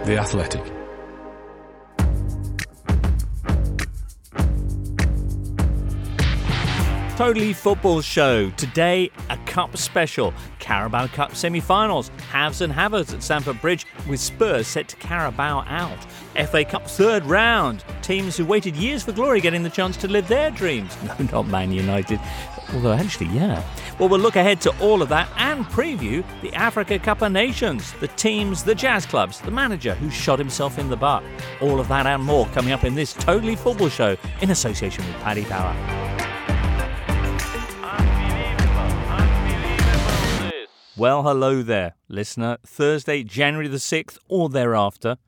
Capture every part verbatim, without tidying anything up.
The Athletic. Totally Football Show. Today, a Cup special. Carabao Cup semi-finals. Haves and have-ers at Stamford Bridge with Spurs set to Carabao out. F A Cup third round. Teams who waited years for glory getting the chance to live their dreams. No, not Man United. Although, actually, yeah. Well, we'll look ahead to all of that and preview the Africa Cup of Nations, the teams, the jazz clubs, the manager who shot himself in the butt. All of that and more coming up in this Totally Football Show in association with Paddy Power. Well, hello there, listener. Thursday, January the sixth or thereafter.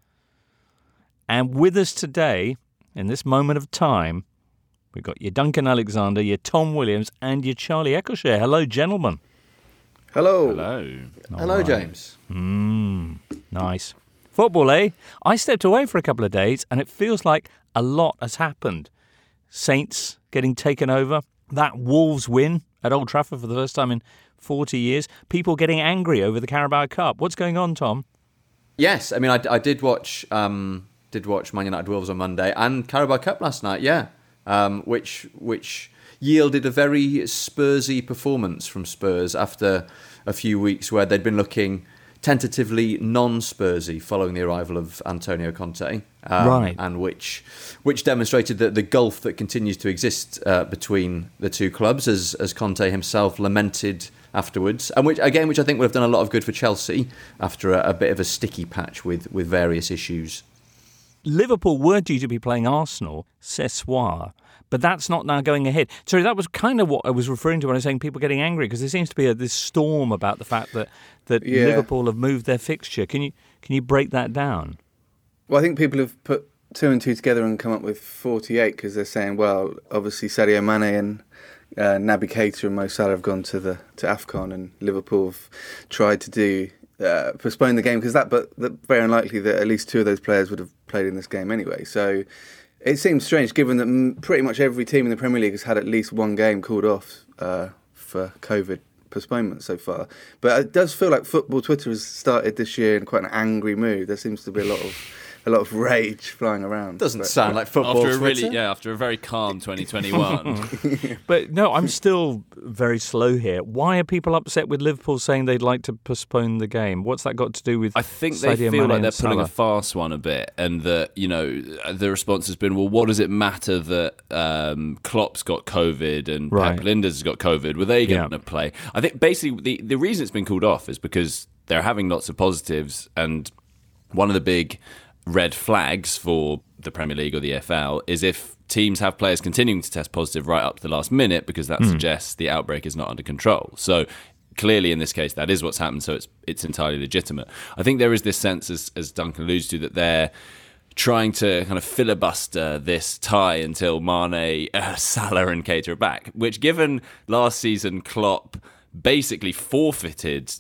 And with us today, in this moment of time, we've got your Duncan Alexander, your Tom Williams, and your Charlie Eccleshare. Hello, gentlemen. Hello. Hello. Hello, right. James. Mmm, nice. Football, eh? I stepped away for a couple of days, and it feels like a lot has happened. Saints getting taken over. That Wolves win at Old Trafford for the first time in forty years. People getting angry over the Carabao Cup. What's going on, Tom? Yes, I mean, I, I did watch um, did watch Man United Wolves on Monday and Carabao Cup last night, yeah, um, which which yielded a very Spursy performance from Spurs after a few weeks where they'd been looking tentatively non-Spursy following the arrival of Antonio Conte, um, right, and which which demonstrated that the gulf that continues to exist uh, between the two clubs, as as Conte himself lamented afterwards, and which again, which I think would have done a lot of good for Chelsea after a, a bit of a sticky patch with with various issues. Liverpool were due to be playing Arsenal, ce soir, but that's not now going ahead. So that was kind of what I was referring to when I was saying people getting angry, because there seems to be a, this storm about the fact that, that yeah. Liverpool have moved their fixture. Can you can you break that down? Well, I think people have put two and two together and come up with forty-eight because they're saying, well, obviously Sadio Mane and uh, Naby Keita and Mo Salah have gone to the to AFCON, and Liverpool have tried to do uh, postpone the game because that, but the, very unlikely that at least two of those players would have played in this game anyway. So it seems strange, given that m- pretty much every team in the Premier League has had at least one game called off uh, for COVID postponement so far. But it does feel like football Twitter has started this year in quite an angry mood. There seems to be a lot of a lot of rage flying around. Doesn't but, sound like football after a Twitter. really, yeah, after a very calm twenty twenty-one. But no, I'm still very slow here. Why are people upset with Liverpool saying they'd like to postpone the game? What's that got to do with I think they Sadio feel Mane like they're and pulling a Salah? fast one a bit, and that, you know, the response has been, well, what does it matter that um, Klopp's got COVID and Right. Pep Linders has got COVID? Were they going Yeah. to play? I think basically the, the reason it's been called off is because they're having lots of positives, and one of the big red flags for the Premier League or the E F L is if teams have players continuing to test positive right up to the last minute, because that Mm. suggests the outbreak is not under control. So clearly in this case that is what's happened, so it's it's entirely legitimate. I think there is this sense, as, as Duncan alludes to, that they're trying to kind of filibuster this tie until Mane, uh, Salah and Keita are back, which, given last season Klopp basically forfeited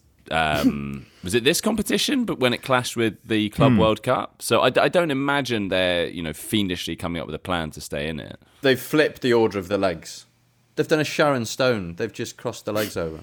um, was it this competition, but when it clashed with the Club Hmm. World Cup. So I, I don't imagine they're, you know, fiendishly coming up with a plan to stay in it. They've flipped the order of the legs. They've done a Sharon Stone. They've just crossed the legs over.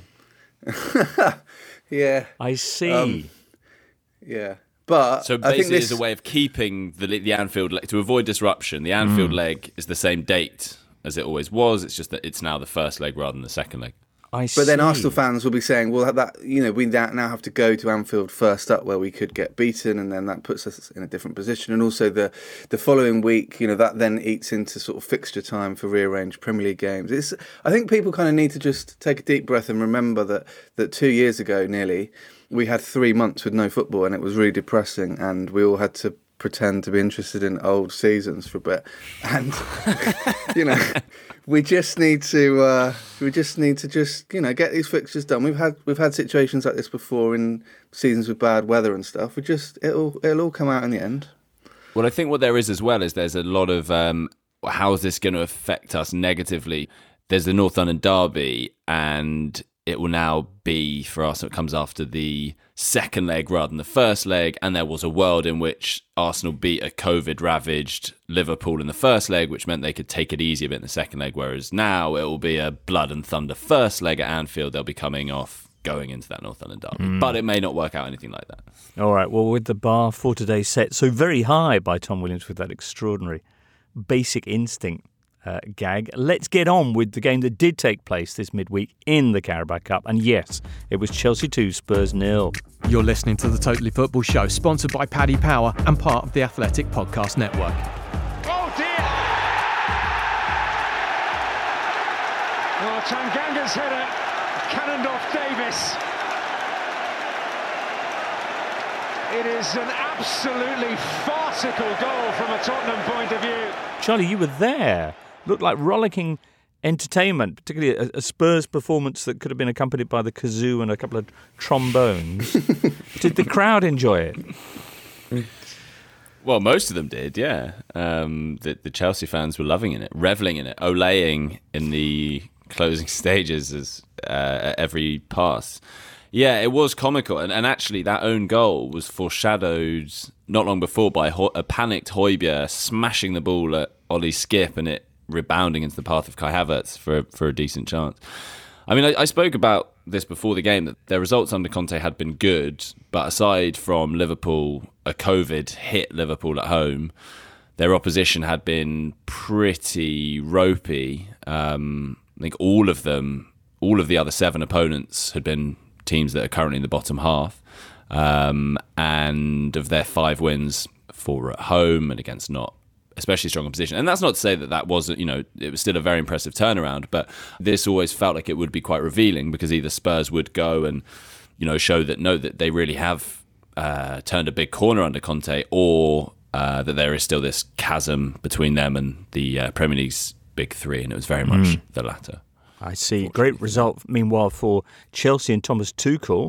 yeah, I see. Um, yeah. But So I basically, think this it's a way of keeping the the Anfield leg to avoid disruption. The Anfield leg is the same date as it always was. It's just that it's now the first leg rather than the second leg. I see. But then Arsenal fans will be saying, well, that, you know, we now have to go to Anfield first up where we could get beaten, and then that puts us in a different position. And also the the following week, you know, that then eats into sort of fixture time for rearranged Premier League games. It's, I think people kind of need to just take a deep breath and remember that, that two years ago, nearly, we had three months with no football, and it was really depressing, and we all had to pretend to be interested in old seasons for a bit. And, you know, we just need to uh, we just need to just, you know, get these fixtures done. We've had we've had situations like this before in seasons with bad weather and stuff. We just it'll it'll all come out in the end. Well, I think what there is as well is there's a lot of um, how is this going to affect us negatively? There's the North London derby, and it will now be for Arsenal. It comes after the second leg rather than the first leg, and there was a world in which Arsenal beat a COVID-ravaged Liverpool in the first leg, which meant they could take it easy a bit in the second leg, whereas now it will be a blood and thunder first leg at Anfield. They'll be coming off going into that North London derby. Mm. But it may not work out anything like that. All right, well, with the bar for today set so very high by Tom Williams with that extraordinary Basic Instinct uh, gag, let's get on with the game that did take place this midweek in the Carabao Cup. And yes, it was Chelsea two, Spurs nil. You're listening to the Totally Football Show, sponsored by Paddy Power and part of the Athletic Podcast Network. Oh dear! Oh, Tanganga's header cannoned off Davis. It is an absolutely farcical goal from a Tottenham point of view. Charlie, you were there. Looked like rollicking entertainment, particularly a, a Spurs performance that could have been accompanied by the kazoo and a couple of trombones. Did the crowd enjoy it? Well, most of them did, yeah. Um, the, the Chelsea fans were loving in it, reveling in it, olaying in the closing stages as uh, at every pass. Yeah, it was comical, and, and actually that own goal was foreshadowed not long before by Ho- a panicked Højbjerg smashing the ball at Ollie Skip and it rebounding into the path of Kai Havertz for for a decent chance. I mean, I, I spoke about this before the game, that their results under Conte had been good, but aside from Liverpool, a COVID hit Liverpool at home, their opposition had been pretty ropey. Um, I think all of them, all of the other seven opponents had been teams that are currently in the bottom half. Um, and of their five wins, four were at home and against not especially strong opposition. And that's not to say that that wasn't, you know, it was still a very impressive turnaround, but this always felt like it would be quite revealing, because either Spurs would go and, you know, show that, no, that they really have uh, turned a big corner under Conte, or uh, that there is still this chasm between them and the uh, Premier League's big three, and it was very much mm. the latter. I see. Great result, meanwhile, for Chelsea and Thomas Tuchel,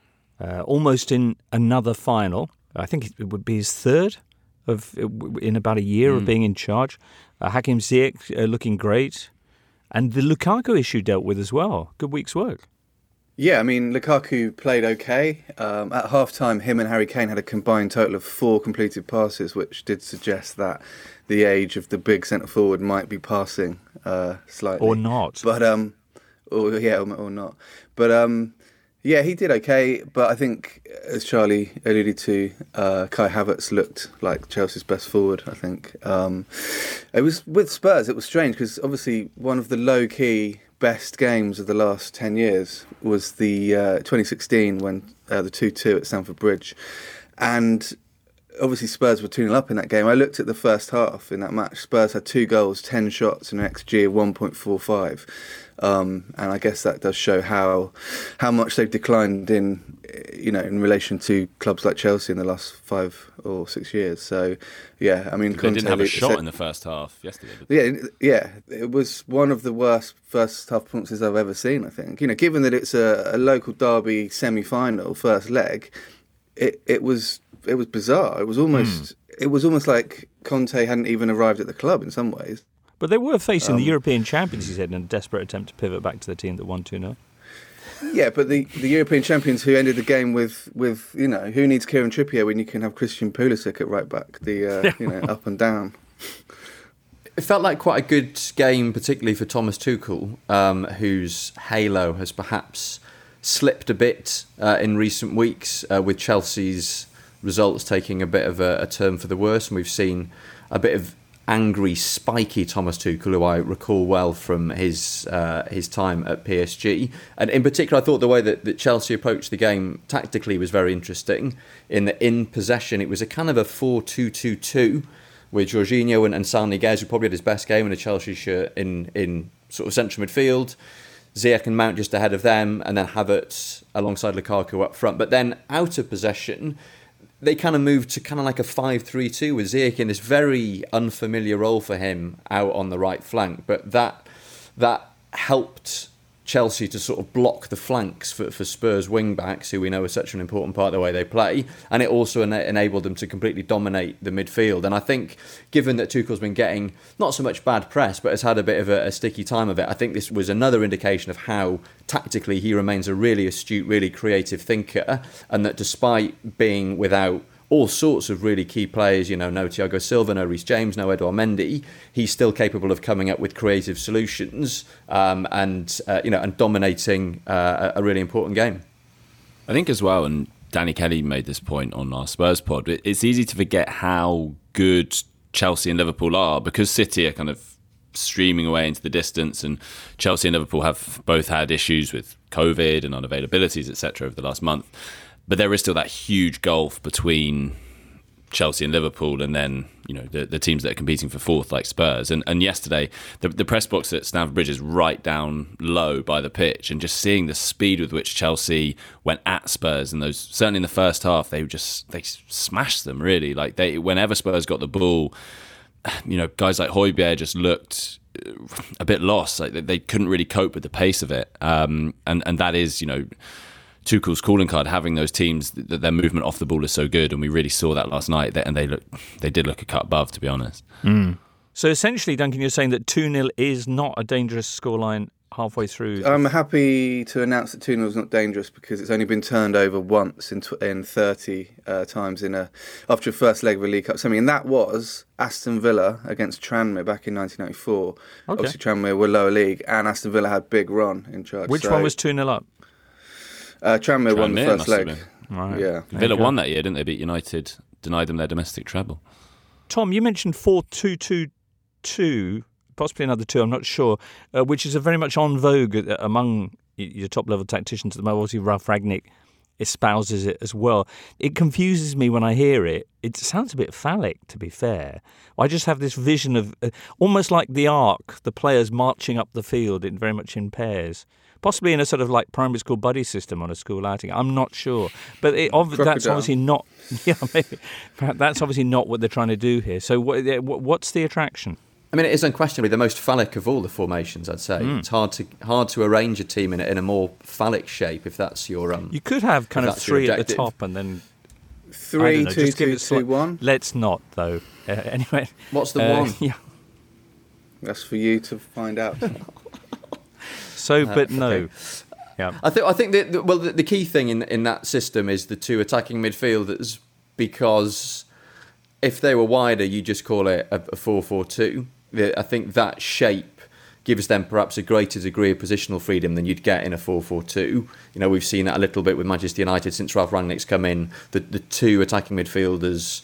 uh, almost in another final. I think it would be his third of in about a year mm. of being in charge. Uh, Hakim Ziyech uh, looking great. And the Lukaku issue dealt with as well. Good week's work. Yeah, I mean, Lukaku played okay. Um, at half-time, him and Harry Kane had a combined total of four completed passes, which did suggest that the age of the big centre-forward might be passing uh, slightly. Or not. But, um, or yeah, or, or not. But, um, yeah, he did okay. But I think, as Charlie alluded to, uh, Kai Havertz looked like Chelsea's best forward, I think. Um, it was with Spurs, it was strange, because obviously one of the low-key best games of the last ten years was the uh, twenty sixteen, when uh, the two two at Stamford Bridge. And obviously Spurs were two nil up in that game. I looked at the first half in that match. Spurs had two goals, ten shots, and an X G of one point four five. Um, and I guess that does show how how much they've declined in, you know, in relation to clubs like Chelsea in the last five or six years. So, yeah, I mean, they Conte didn't have a shot said, in the first half yesterday, did they? Yeah, yeah, it was one of the worst first half performances I've ever seen, I think. You know, given that it's a, a local derby semi-final first leg, it it was it was bizarre. It was almost mm. it was almost like Conte hadn't even arrived at the club in some ways. But they were facing um, the European champions, he said, in a desperate attempt to pivot back to the team that won two nil. Yeah, but the, the European champions who ended the game with, with, you know, who needs Kieran Trippier when you can have Christian Pulisic at right back, the, uh, you know, up and down. It felt like quite a good game, particularly for Thomas Tuchel, um, whose halo has perhaps slipped a bit uh, in recent weeks, uh, with Chelsea's results taking a bit of a, a turn for the worse. And we've seen a bit of angry, spiky Thomas Tuchel, who I recall well from his uh, his time at P S G. And in particular, I thought the way that, that Chelsea approached the game tactically was very interesting. In that, in possession, it was a kind of a four two two two, with Jorginho and, and Sami Guez, who probably had his best game in a Chelsea shirt, in, in sort of central midfield. Ziyech and Mount just ahead of them, and then Havertz alongside Lukaku up front. But then out of possession, they kind of moved to kind of like a five three two with Ziyech in this very unfamiliar role for him out on the right flank. But that that helped Chelsea to sort of block the flanks for, for Spurs wing-backs, who we know are such an important part of the way they play. And it also ena- enabled them to completely dominate the midfield. And I think, given that Tuchel's been getting not so much bad press, but has had a bit of a, a sticky time of it, I think this was another indication of how tactically he remains a really astute, really creative thinker. And that despite being without all sorts of really key players, you know, no Thiago Silva, no Reece James, no Edouard Mendy, he's still capable of coming up with creative solutions um, and, uh, you know, and dominating uh, a really important game. I think as well, and Danny Kelly made this point on our Spurs pod, it's easy to forget how good Chelsea and Liverpool are because City are kind of streaming away into the distance, and Chelsea and Liverpool have both had issues with COVID and unavailabilities, et cetera, over the last month. But there is still that huge gulf between Chelsea and Liverpool, and then you know the, the teams that are competing for fourth, like Spurs. And and yesterday, the, the press box at Stamford Bridge is right down low by the pitch, and just seeing the speed with which Chelsea went at Spurs, and those certainly in the first half, they just they smashed them really. Like they, whenever Spurs got the ball, you know, guys like Højbjerg just looked a bit lost. Like they, they couldn't really cope with the pace of it, um, and and that is you know. Tuchel's calling card, having those teams that their movement off the ball is so good, and we really saw that last night. And they look, they did look a cut above, to be honest. Mm. So essentially, Duncan, you're saying that two nil is not a dangerous scoreline halfway through. I'm happy to announce that two nil is not dangerous because it's only been turned over once in tw- in thirty uh, times in a after a first leg of a League Cup semi, and that was Aston Villa against Tranmere back in nineteen ninety-four. Okay. Obviously, Tranmere were lower league, and Aston Villa had big run in charge. Which so, one was two nil up? Uh, Tranmere, Tranmere won the first leg. Right. Yeah, Villa won that year, didn't they? Beat United, denied them their domestic treble. Tom, you mentioned four two two two, possibly another two, I'm not sure, uh, which is a very much on vogue among your top-level tacticians at the moment. Obviously, Ralf Rangnick espouses it as well. It confuses me when I hear it. It sounds a bit phallic, to be fair. I just have this vision of uh, almost like the Ark, the players marching up the field in very much in pairs. Possibly in a sort of like primary school buddy system on a school outing. I'm not sure. But it, ob- that's obviously not... Yeah, maybe. That's obviously not what they're trying to do here. So what, what's the attraction? I mean, it is unquestionably the most phallic of all the formations, I'd say. Mm. It's hard to hard to arrange a team in a, in a more phallic shape if that's your... Um, you could have kind of three at the top and then... Three, know, two, two, two, one? Let's not, though. Uh, anyway. What's the uh, one? Yeah. That's for you to find out. So, but uh, no. Okay. Yeah. I think. I think that the, well, the, the key thing in in that system is the two attacking midfielders, because if they were wider, you just call it a four four two. I think that shape gives them perhaps a greater degree of positional freedom than you'd get in a four four two. You know, we've seen that a little bit with Manchester United since Ralf Rangnick's come in. The the two attacking midfielders,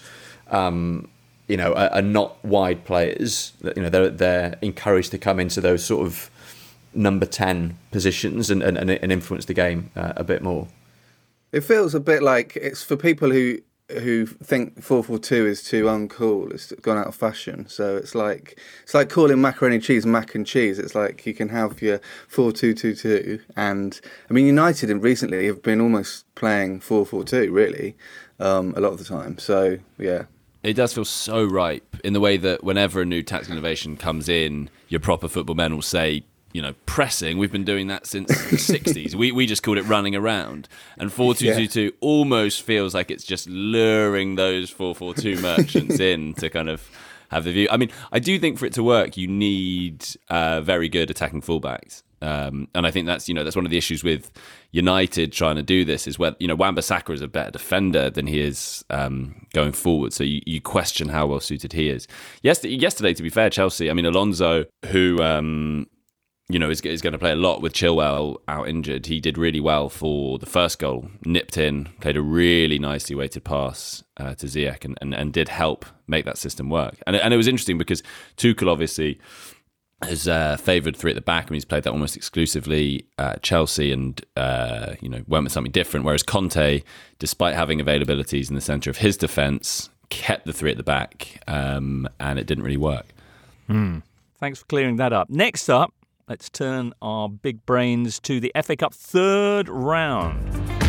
um, you know, are, are not wide players. You know, they're they're encouraged to come into those sort of number ten positions and, and, and influence the game uh, a bit more. It feels a bit like it's for people who who think four four two is too uncool. It's gone out of fashion. So it's like it's like calling macaroni and cheese mac and cheese. It's like you can have your four two two two, and I mean United recently have been almost playing four four two really um, a lot of the time. So yeah. It does feel so ripe in the way that whenever a new tactical innovation comes in, your proper football men will say, you know, pressing, we've been doing that since the sixties. We we just called it running around. And four two two two yeah. almost feels like it's just luring those four four two merchants in to kind of have the view. I mean, I do think for it to work, you need uh, very good attacking fullbacks. Um, and I think that's, you know, that's one of the issues with United trying to do this is where, you know, Wan-Bissaka is a better defender than he is um, going forward. So you, you question how well suited he is. Yesterday, yesterday, to be fair, Chelsea, I mean, Alonso, who... Um, you know, is, is going to play a lot with Chilwell out injured. He did really well for the first goal, nipped in, played a really nicely weighted pass uh, to Ziyech and, and, and did help make that system work. And, and it was interesting because Tuchel obviously has uh, favoured three at the back. I mean, he's played that almost exclusively at Chelsea and, uh, you know, went with something different. Whereas Conte, despite having availabilities in the centre of his defence, kept the three at the back um, and it didn't really work. Mm. Thanks for clearing that up. Next up, let's turn our big brains to the F A Cup third round.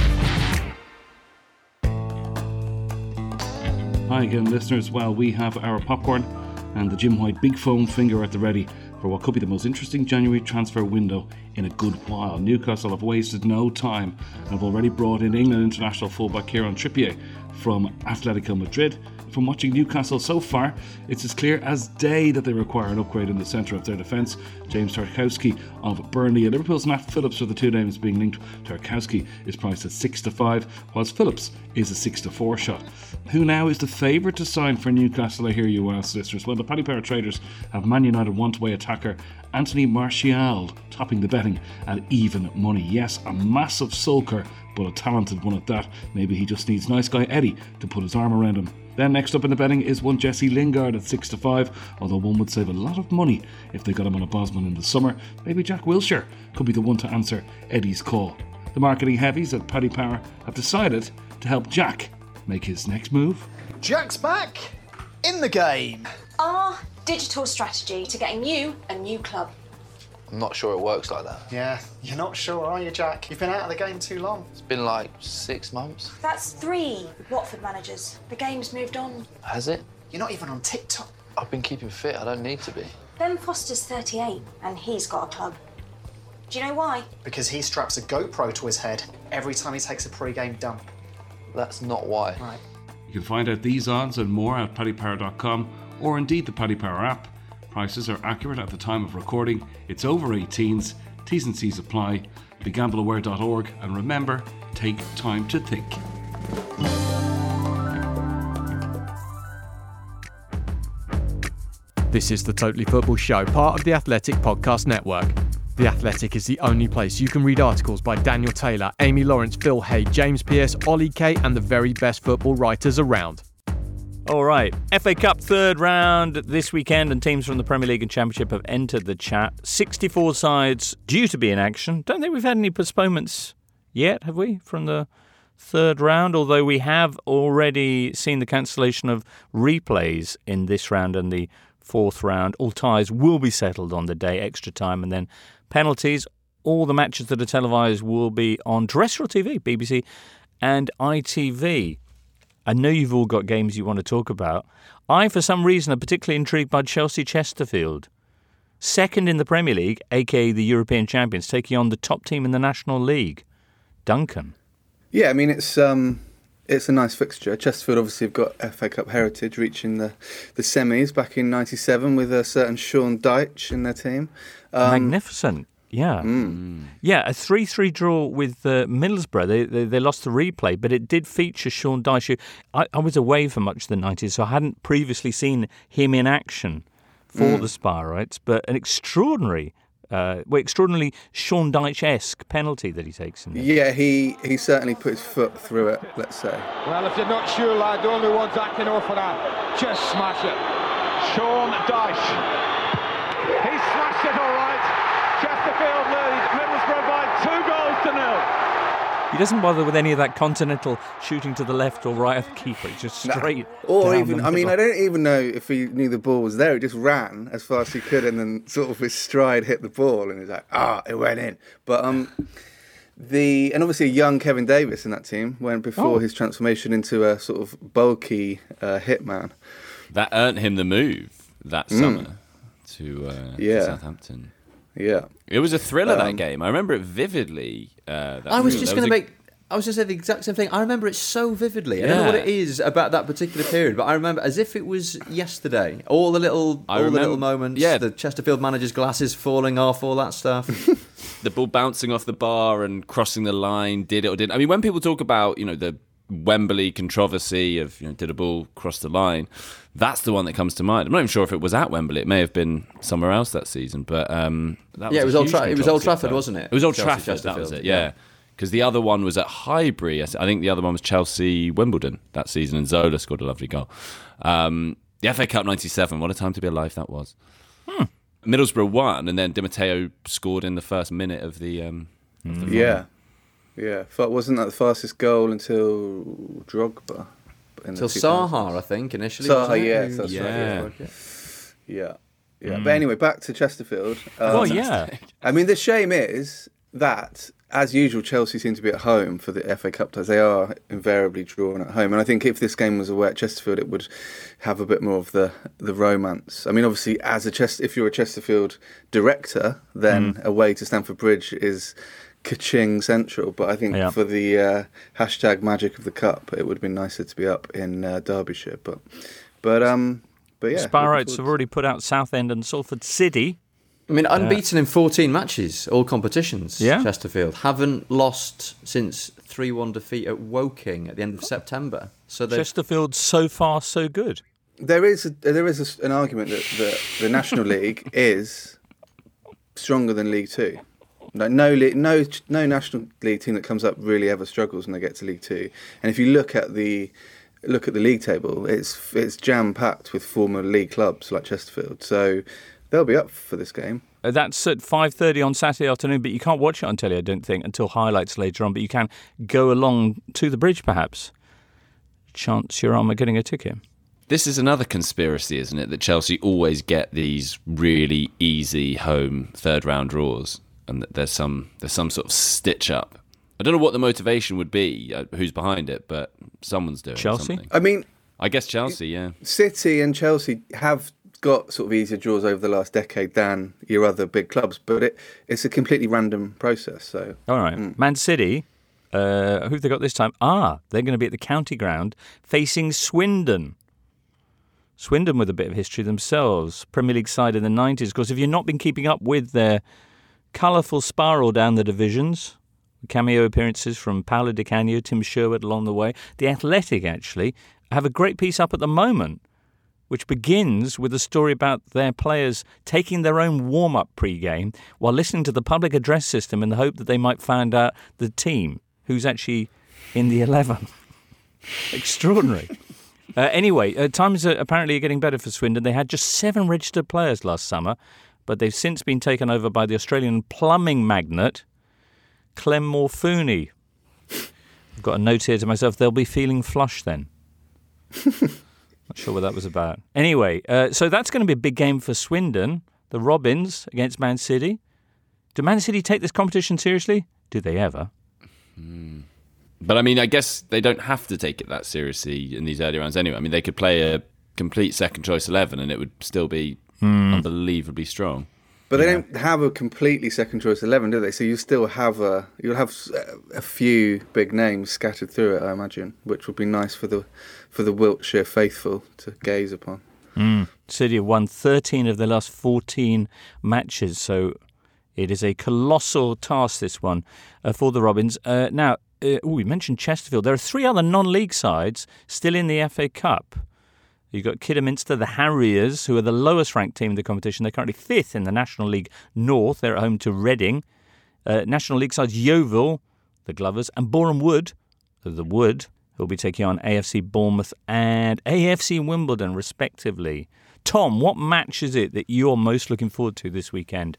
Hi again, listeners. Well, we have our popcorn and the Jim White big foam finger at the ready for what could be the most interesting January transfer window in a good while. Newcastle have wasted no time and have already brought in England international fullback Kieran Trippier from Atletico Madrid. From watching Newcastle so far, it's as clear as day that they require an upgrade in the centre of their defence. James Tarkowski of Burnley and Liverpool's Matt Phillips are the two names being linked. Tarkowski is priced at six to five, whilst Phillips is a six to four shot. Who now is the favourite to sign for Newcastle, I hear you ask, listeners? Well, the Paddy Power traders have Man United one-to-way attacker Anthony Martial topping the betting at even money. Yes, a massive sulker, but a talented one at that. Maybe he just needs nice guy Eddie to put his arm around him. Then next up in the betting is one Jesse Lingard at six to five, although one would save a lot of money if they got him on a Bosman in the summer. Maybe Jack Wilshere could be the one to answer Eddie's call. The marketing heavies at Paddy Power have decided to help Jack make his next move. Jack's back in the game. Our digital strategy to getting you a new club. I'm not sure it works like that. Yeah, you're not sure, are you, Jack? You've been out of the game too long. It's been like six months. That's three Watford managers. The game's moved on. Has it? You're not even on TikTok. I've been keeping fit. I don't need to be. Ben Foster's thirty-eight and he's got a club. Do you know why? Because he straps a GoPro to his head every time he takes a pre-game dump. That's not why. Right. You can find out these odds and more at paddy power dot com or indeed the Paddy Power app. Prices are accurate at the time of recording. It's over eighteens. T's and C's apply. be gamble aware dot org, and remember, take time to think. This is the Totally Football Show, part of the Athletic Podcast Network. The Athletic is the only place you can read articles by Daniel Taylor, Amy Lawrence, Phil Hay, James Pearce, Ollie Kay, and the very best football writers around. All right, F A Cup third round this weekend, and teams from the Premier League and Championship have entered the chat. sixty-four sides due to be in action. Don't think we've had any postponements yet, have we, from the third round? Although we have already seen the cancellation of replays in this round and the fourth round. All ties will be settled on the day, extra time, and then penalties. All the matches that are televised will be on terrestrial T V, B B C and I T V. I know you've all got games you want to talk about. I, for some reason, am particularly intrigued by Chelsea Chesterfield. Second in the Premier League, aka the European champions, taking on the top team in the National League. Duncan. Yeah, I mean, it's um, it's a nice fixture. Chesterfield obviously have got F A Cup heritage, reaching the, the semis back in ninety-seven with a certain Sean Dyche in their team. Um, Magnificent. Yeah. Mm. Yeah, a three three draw with uh, Middlesbrough. They, they they lost the replay, but it did feature Sean Dyche. I, I was away for much of the nineties, so I hadn't previously seen him in action for mm. the Sparrites, but an extraordinary, uh, well, extraordinarily Sean Dyche-esque penalty that he takes in there. Yeah, he, he certainly put his foot through it, let's say. Well, if you're not sure, lad, the only ones I can offer that, just smash it. Sean Dyche. He smashed it all right. Chesterfield lead Middlesbrough by two goals to nil. He doesn't bother with any of that continental shooting to the left or right of the keeper. It's just straight. No. Or down even, the I mean, I don't even know if he knew the ball was there. He just ran as fast as he could, and then sort of his stride hit the ball, and he's like, ah, it went in. But um, the and obviously a young Kevin Davis in that team went before oh. his transformation into a sort of bulky uh, hitman. That earned him the move that mm. summer to, uh, yeah. to Southampton. Yeah, it was a thriller, um, that game. I remember it vividly. Uh, that I was thriller. just going to a... make. I was going to say the exact same thing. I remember it so vividly. I Yeah. don't know what it is about that particular period, but I remember as if it was yesterday. All the little, I all remember, the little moments. Yeah. The Chesterfield manager's glasses falling off, all that stuff. The ball bouncing off the bar and crossing the line. Did it or didn't? I mean, when people talk about, you know, the Wembley controversy of, you know, did a ball cross the line? That's the one that comes to mind. I'm not even sure if it was at Wembley. It may have been somewhere else that season, but um, that yeah, was it was a Old huge Tra- it was Old controversy, Trafford, so. wasn't it? It was Old Chelsea Trafford. That was it. Yeah. yeah. Because the other one was at Highbury. I think the other one was Chelsea Wimbledon that season, and Zola scored a lovely goal. Um, the F A Cup ninety-seven. What a time to be alive that was. Hmm. Middlesbrough won, and then Di Matteo scored in the first minute of the. Um, of the mm. Yeah. Yeah, but wasn't that the fastest goal until Drogba? Until Saha, I think, initially. Saha, yes, that's yeah. right. Yeah, yeah, yeah. Mm. But anyway, back to Chesterfield. Um, oh, yeah. I mean, the shame is that, as usual, Chelsea seem to be at home for the F A Cup ties. They are invariably drawn at home. And I think if this game was away at Chesterfield, it would have a bit more of the, the romance. I mean, obviously, as a Chest- if you're a Chesterfield director, then mm. away to Stamford Bridge is ka-ching central. But I think Yeah. for the uh, hashtag magic of the cup, it would have been nicer to be up in uh, Derbyshire. But, but, um, but yeah. Sparrows have already put out Southend and Salford City. I mean, unbeaten in fourteen matches, all competitions. Yeah. Chesterfield haven't lost since three one defeat at Woking at the end of September. So they've- Chesterfield so far so good. There is a, there is a, an argument that, that the National League is stronger than League Two. Like no, le- no, no National League team that comes up really ever struggles when they get to League Two. And if you look at the look at the league table, it's it's jam packed with former league clubs like Chesterfield. So they'll be up for this game. Uh, That's at five thirty on Saturday afternoon, but you can't watch it on telly, I don't think, until highlights later on. But you can go along to the bridge, perhaps. Chance your arm at getting a ticket. This is another conspiracy, isn't it? That Chelsea always get these really easy home third round draws, and that there's some there's some sort of stitch up. I don't know what the motivation would be, uh, who's behind it, but someone's doing Chelsea? something. I mean, I guess Chelsea, yeah. City and Chelsea have got sort of easier draws over the last decade than your other big clubs, but it, it's a completely random process. So All right. Mm. Man City, uh, who've they got this time? Ah, they're going to be at the county ground facing Swindon. Swindon with a bit of history themselves. Premier League side in the nineties. Of course, if you've not been keeping up with their colourful spiral down the divisions, cameo appearances from Paolo Di Canio, Tim Sherwood along the way. The Athletic, actually, have a great piece up at the moment, which begins with a story about their players taking their own warm-up pre-game while listening to the public address system in the hope that they might find out the team who's actually in the eleven. Extraordinary. Uh, anyway, uh, times are apparently getting better for Swindon. They had just seven registered players last summer, but they've since been taken over by the Australian plumbing magnate, Clem Morfuni. I've got a note here to myself, they'll be feeling flush then. Not sure what that was about. Anyway, uh, so that's going to be a big game for Swindon. The Robins against Man City. Do Man City take this competition seriously? Do they ever? Mm. But I mean, I guess they don't have to take it that seriously in these early rounds anyway. I mean, they could play a complete second choice eleven and it would still be mm. unbelievably strong. But they yeah. don't have a completely second choice eleven, do they? So you still have a you'll have a few big names scattered through it, I imagine, which would be nice for the for the Wiltshire faithful to gaze upon. Mm. City have won thirteen of their last fourteen matches, so it is a colossal task, this one, uh, for the Robins. Uh, now, uh, ooh, we mentioned Chesterfield. There are three other non-league sides still in the F A Cup. You've got Kidderminster, the Harriers, who are the lowest ranked team in the competition. They're currently fifth in the National League North. They're at home to Reading. Uh, National League sides Yeovil, the Glovers, and Boreham Wood, the Wood, who will be taking on A F C Bournemouth and A F C Wimbledon, respectively. Tom, what match is it that you're most looking forward to this weekend?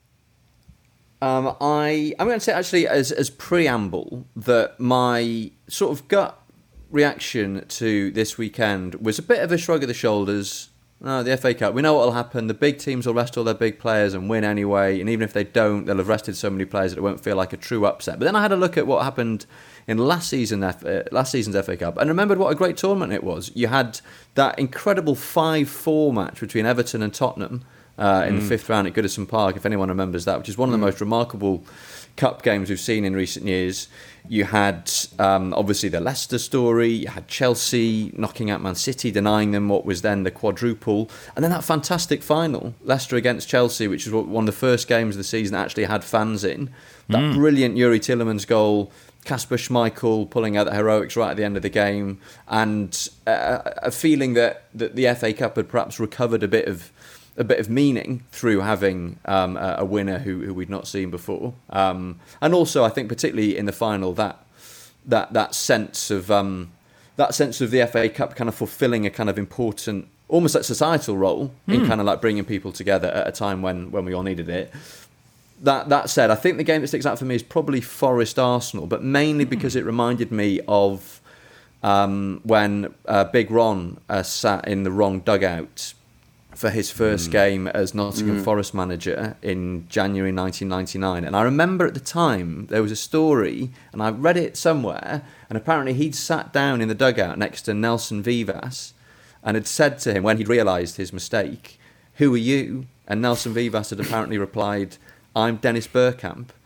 Um, I, I'm going to say, actually, as, as preamble, that my sort of gut reaction to this weekend was a bit of a shrug of the shoulders. Oh, the F A Cup, we know what will happen. The big teams will rest all their big players and win anyway. And even if they don't, they'll have rested so many players that it won't feel like a true upset. But then I had a look at what happened in last season, F- uh, last season's F A Cup, and remembered what a great tournament it was. You had that incredible five four match between Everton and Tottenham uh, in mm. the fifth round at Goodison Park, if anyone remembers that, which is one of the mm. most remarkable cup games we've seen in recent years. You had um, obviously the Leicester story, you had Chelsea knocking out Man City, denying them what was then the quadruple, and then that fantastic final, Leicester against Chelsea, which was one of the first games of the season that actually had fans in. That mm. brilliant Yuri Tielemans goal, Kasper Schmeichel pulling out the heroics right at the end of the game, and a, a feeling that, that the F A Cup had perhaps recovered a bit of a bit of meaning through having um, a, a winner who, who we'd not seen before. Um, and also, I think particularly in the final, that that that sense of um, that sense of the F A Cup kind of fulfilling a kind of important, almost like societal role mm. in kind of like bringing people together at a time when, when we all needed it. That that said, I think the game that sticks out for me is probably Forest Arsenal, but mainly because it reminded me of um, when uh, Big Ron uh, sat in the wrong dugout for his first mm. game as Nottingham mm. Forest manager in January nineteen ninety-nine. And I remember at the time there was a story, and I read it somewhere, and apparently he'd sat down in the dugout next to Nelson Vivas and had said to him, when he'd realised his mistake, "Who are you?" And Nelson Vivas had apparently replied, "I'm Dennis Bergkamp,"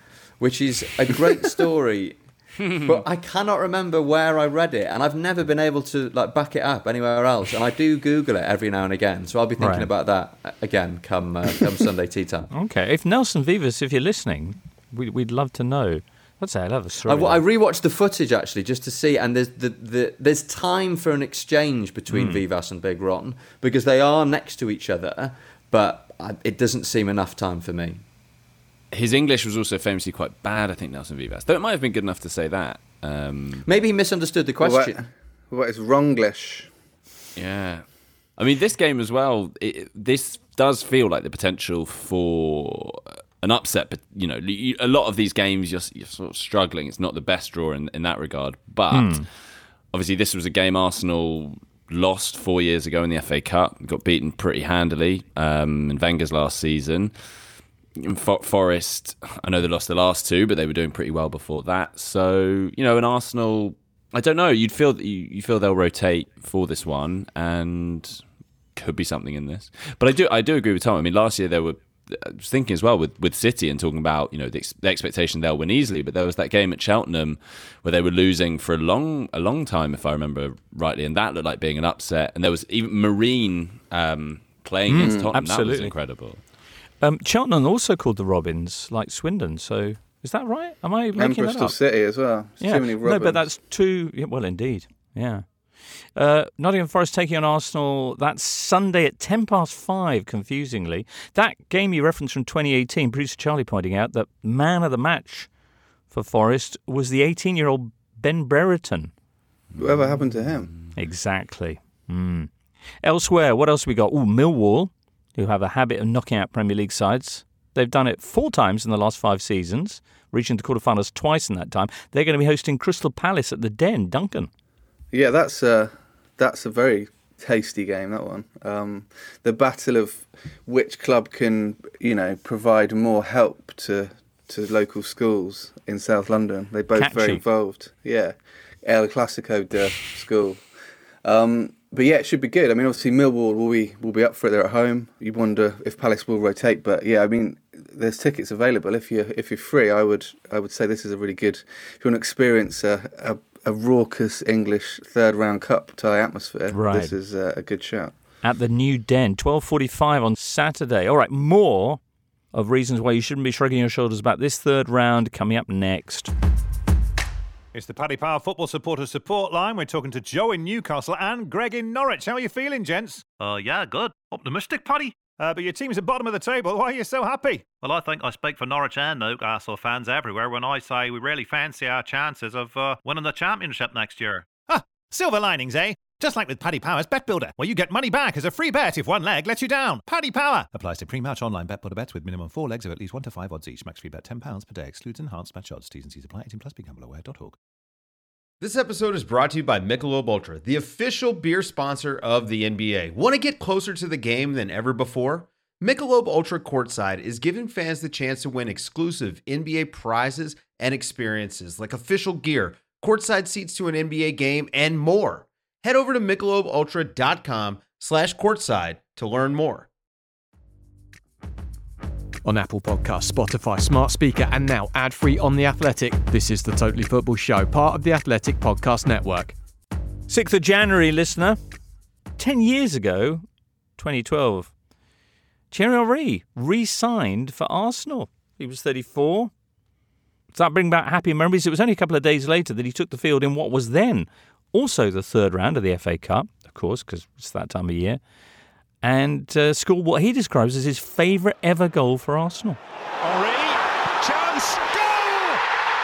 which is a great story. But I cannot remember where I read it, and I've never been able to like back it up anywhere else. And I do Google it every now and again, so I'll be thinking Right. about that again come uh, come Sunday tea time. Okay, if Nelson Vivas, if you're listening, we, we'd love to know. I'd say I love the I, story. I rewatched the footage actually just to see, and there's the, the there's time for an exchange between Mm. Vivas and Big Ron because they are next to each other, but I, it doesn't seem enough time for me. His English was also famously quite bad, I think, Nelson Vivas. Though it might have been good enough to say that. Um, Maybe he misunderstood the question. What, what is Wronglish? Yeah. I mean, this game as well, it, this does feel like the potential for an upset. But, you know, you, a lot of these games, you're, you're sort of struggling. It's not the best draw in, in that regard. But Hmm. obviously, this was a game Arsenal lost four years ago in the F A Cup. Got beaten pretty handily um, in Wenger's last season. In For- Forest, I know they lost the last two, but they were doing pretty well before that. So, you know, an Arsenal, I don't know, you'd feel that you, you feel they'll rotate for this one and could be something in this. But I do I do agree with Tom. I mean, last year they were, I was thinking as well with, with City and talking about, you know, the, ex- the expectation they'll win easily, but there was that game at Cheltenham where they were losing for a long a long time, if I remember rightly, and that looked like being an upset. And there was even Marine um, playing against Tottenham. That was absolutely. incredible. Um, Cheltenham also called the Robins, like Swindon. So is that right? Am I making And that Bristol up? City as well. It's Yeah. Too many No, Robins. but that's two. Yeah, well, indeed. Yeah. Uh, Nottingham Forest taking on Arsenal. That's Sunday at ten past five, confusingly. That game you referenced from twenty eighteen, producer Charlie pointing out that man of the match for Forest was the eighteen-year-old Ben Brereton. Whatever happened to him? Exactly. Mm. Elsewhere, what else we got? Ooh, Millwall, who have a habit of knocking out Premier League sides. They've done it four times in the last five seasons, reaching the quarterfinals twice in that time. They're going to be hosting Crystal Palace at the Den. Duncan. Yeah, that's a, that's a very tasty game, that one. Um, the battle of which club can, you know, provide more help to to local schools in South London. They're both Catchy. very involved. Yeah, El Clasico de school. Um, but yeah, it should be good. I mean, obviously Millwall will be will be up for it. They're at home. You wonder if Palace will rotate, but yeah, I mean, there's tickets available. If you if you're free, I would I would say this is a really good. If you want to experience a a, a raucous English third round cup tie atmosphere, Right. this is a, a good shout. At the New Den, twelve forty-five on Saturday. All right, more of reasons why you shouldn't be shrugging your shoulders about this third round coming up next. It's the Paddy Power Football Supporter Support Line. We're talking to Joe in Newcastle and Greg in Norwich. How are you feeling, gents? Uh, yeah, good. Optimistic, Paddy. Uh, but your team's at bottom of the table. Why are you so happy? Well, I think I speak for Norwich and Newcastle fans everywhere when I say we really fancy our chances of uh, winning the championship next year. Ah, silver linings, eh? Just like with Paddy Power's Bet Builder, where you get money back as a free bet if one leg lets you down. Paddy Power applies to pre-match online Bet Builder bets with minimum four legs of at least one to five odds each. Max free bet ten pounds per day. Excludes enhanced match odds. T's and C's apply. eighteen plus. Be gamble aware dot org. This episode is brought to you by Michelob Ultra, the official beer sponsor of the N B A. Want to get closer to the game than ever before? Michelob Ultra Courtside is giving fans the chance to win exclusive N B A prizes and experiences like official gear, courtside seats to an N B A game, and more. Head over to michelobultra.com slash courtside to learn more. On Apple Podcasts, Spotify, Smart Speaker, and now ad-free on The Athletic, this is the Totally Football Show, part of the Athletic Podcast Network. sixth of January, listener. Ten years ago, twenty twelve, Thierry Henry re-signed for Arsenal. He was thirty-four. Does that bring back happy memories? It was only a couple of days later that he took the field in what was then also the third round of the F A Cup, of course, because it's that time of year, and uh, scored what he describes as his favourite ever goal for Arsenal. Henry, chance, goal!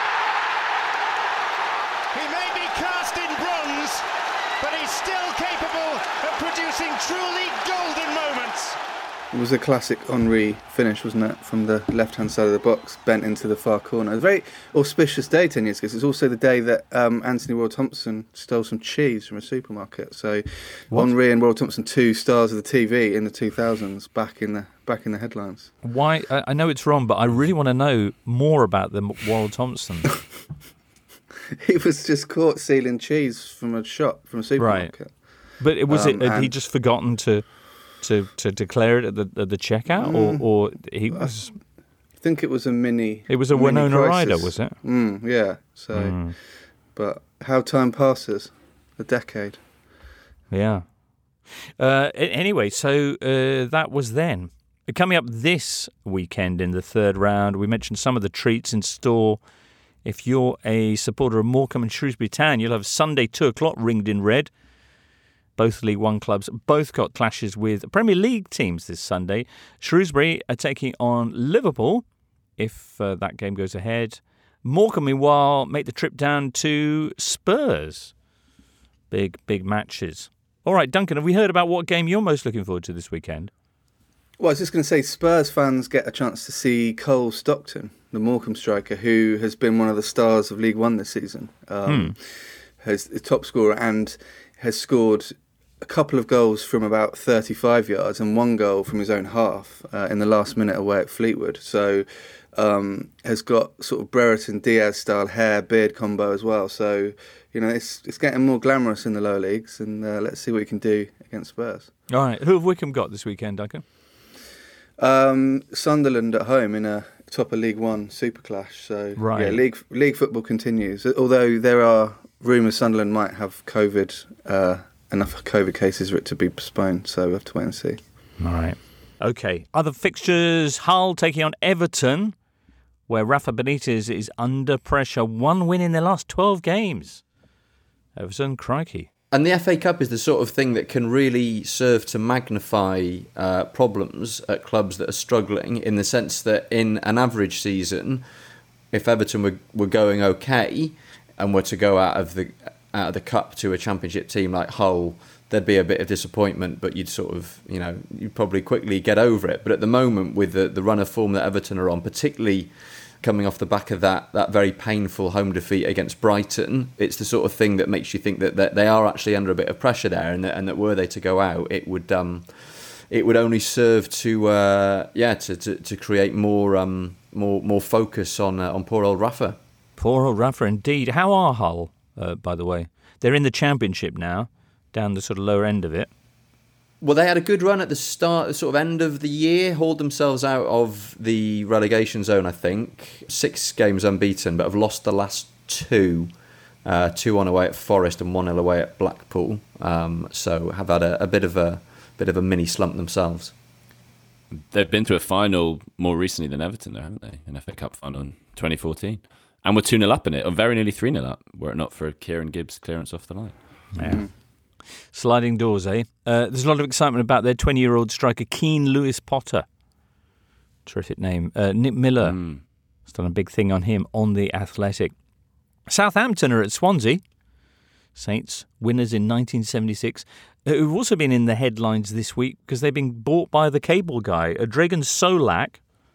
He may be cast in bronze, but he's still capable of producing truly golden moments. It was a classic Henry finish, wasn't it? From the left-hand side of the box, bent into the far corner. A very auspicious day ten years ago. It's also the day that um, Anthony Royal-Thompson stole some cheese from a supermarket. So What? Henry and Royal-Thompson, two stars of the T V in the two thousands, back in the back in the headlines. Why? I, I know it's wrong, but I really want to know more about the Warren Thompson. He was just caught stealing cheese from a shop, from a supermarket. Right. But it was Um, it? Had he and- just forgotten to to, to declare it at the at the checkout, or Mm. or he was? I think it was a mini. It was a mini Winona crisis. Ryder, was it? Mm, yeah. So, Mm. but how time passes, a decade. Yeah. Uh, a- anyway, so uh, that was then. Coming up this weekend in the third round, we mentioned some of the treats in store. If you're a supporter of Morecambe and Shrewsbury Town, you'll have Sunday two o'clock ringed in red. Both League One clubs both got clashes with Premier League teams this Sunday. Shrewsbury are taking on Liverpool if uh, that game goes ahead. Morecambe, meanwhile, make the trip down to Spurs. Big, big matches. All right, Duncan, have we heard about what game you're most looking forward to this weekend? Well, I was just going to say, Spurs fans get a chance to see Cole Stockton, the Morecambe striker, who has been one of the stars of League One this season. Um, Hmm. has the top scorer and has scored a couple of goals from about thirty-five yards and one goal from his own half uh, in the last minute away at Fleetwood. So um, has got sort of Brereton Diaz style hair beard combo as well. So you know it's it's getting more glamorous in the lower leagues, and uh, let's see what he can do against Spurs. All right, who have Wickham got this weekend, Duncan? Um, Sunderland at home in a top of League One super clash. So Right. yeah, league league football continues. Although there are rumours Sunderland might have COVID, uh, enough COVID cases for it to be postponed. So we'll have to wait and see. All right. Okay. Other fixtures: Hull taking on Everton, where Rafa Benitez is under pressure. One win in their last twelve games. Everton, crikey. And the F A Cup is the sort of thing that can really serve to magnify uh, problems at clubs that are struggling, in the sense that in an average season, if Everton were, were going okay and were to go out of the out of the cup to a championship team like Hull, there'd be a bit of disappointment, but you'd sort of, you know, you'd probably quickly get over it. But at the moment, with the, the run of form that Everton are on, particularly coming off the back of that that very painful home defeat against Brighton, it's the sort of thing that makes you think that, that they are actually under a bit of pressure there, and that, and that were they to go out, it would um, it would only serve to uh, yeah to, to, to create more um, more more focus on uh, on poor old Rafa. Poor old Rafa, indeed. How are Hull, uh, by the way? They're in the Championship now, down the sort of lower end of it. Well, they had a good run at the start, sort of end of the year, hauled themselves out of the relegation zone, I think. Six games unbeaten, but have lost the last two. Uh, two on away at Forest and one nil away at Blackpool. Um, so have had a, a bit of a bit of a mini slump themselves. They've been to a final more recently than Everton, though, haven't they? An F A Cup final in twenty fourteen. And we're two nil up in it, or very nearly three nil up, were it not for Kieran Gibbs' clearance off the line. Yeah. Mm-hmm. Sliding doors, eh? Uh, there's a lot of excitement about their twenty-year-old striker, Keane Lewis Potter. Terrific name. Uh, Nick Miller Mm. has done a big thing on him on the Athletic. Southampton are at Swansea. Saints, winners in nineteen seventy-six, uh, who've also been in the headlines this week because they've been bought by the cable guy, uh, Dragan Solak,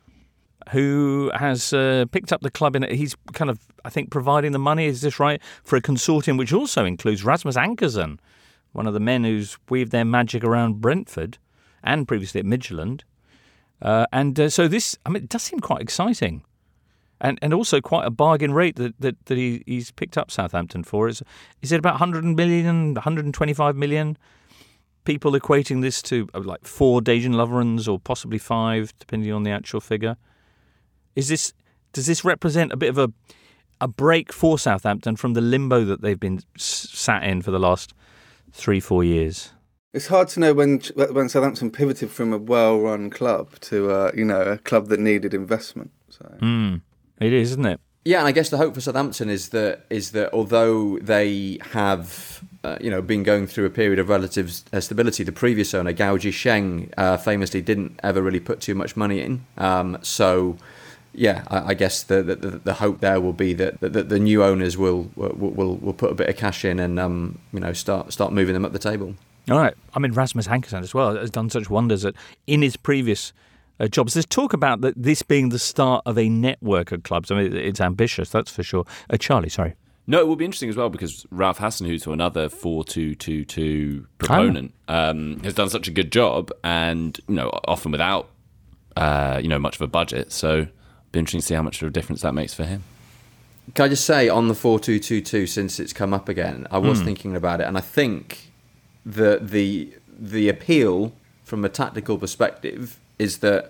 who has uh, picked up the club. In He's kind of, I think, providing the money, is this right, for a consortium which also includes Rasmus Ankersen, one of the men who's weaved their magic around Brentford and previously at Midtjylland. Uh, and uh, so this, I mean, it does seem quite exciting. And and also quite a bargain rate that, that, that he, he's picked up Southampton for. Is, is it about one hundred million, one hundred twenty-five million? People equating this to uh, like four Dejan Loverens or possibly five, depending on the actual figure. Is this does this represent a bit of a a break for Southampton from the limbo that they've been s- sat in for the last three, four years? It's hard to know when when Southampton pivoted from a well-run club to uh, you know a club that needed investment. So. Mm, it is, isn't it? Yeah, and I guess the hope for Southampton is that is that although they have uh, you know been going through a period of relative stability, the previous owner Gao Jisheng uh, famously didn't ever really put too much money in. Um, so. Yeah, I, I guess the, the the hope there will be that the, the new owners will will will will put a bit of cash in and um you know start start moving them up the table. All right. I mean, Rasmus Ankersen as well has done such wonders that in his previous uh, jobs. There's talk about that this being the start of a network of clubs. I mean, it's ambitious, that's for sure. Uh, Charlie, sorry. No, it will be interesting as well because Ralph Hassan, who's another four two two two proponent, oh. um, has done such a good job, and you know, often without uh, you know much of a budget. So. Be interesting to see how much of a difference that makes for him. Can I just say on the four two two two, since it's come up again, I was Mm. thinking about it, and I think that the the appeal from a tactical perspective is that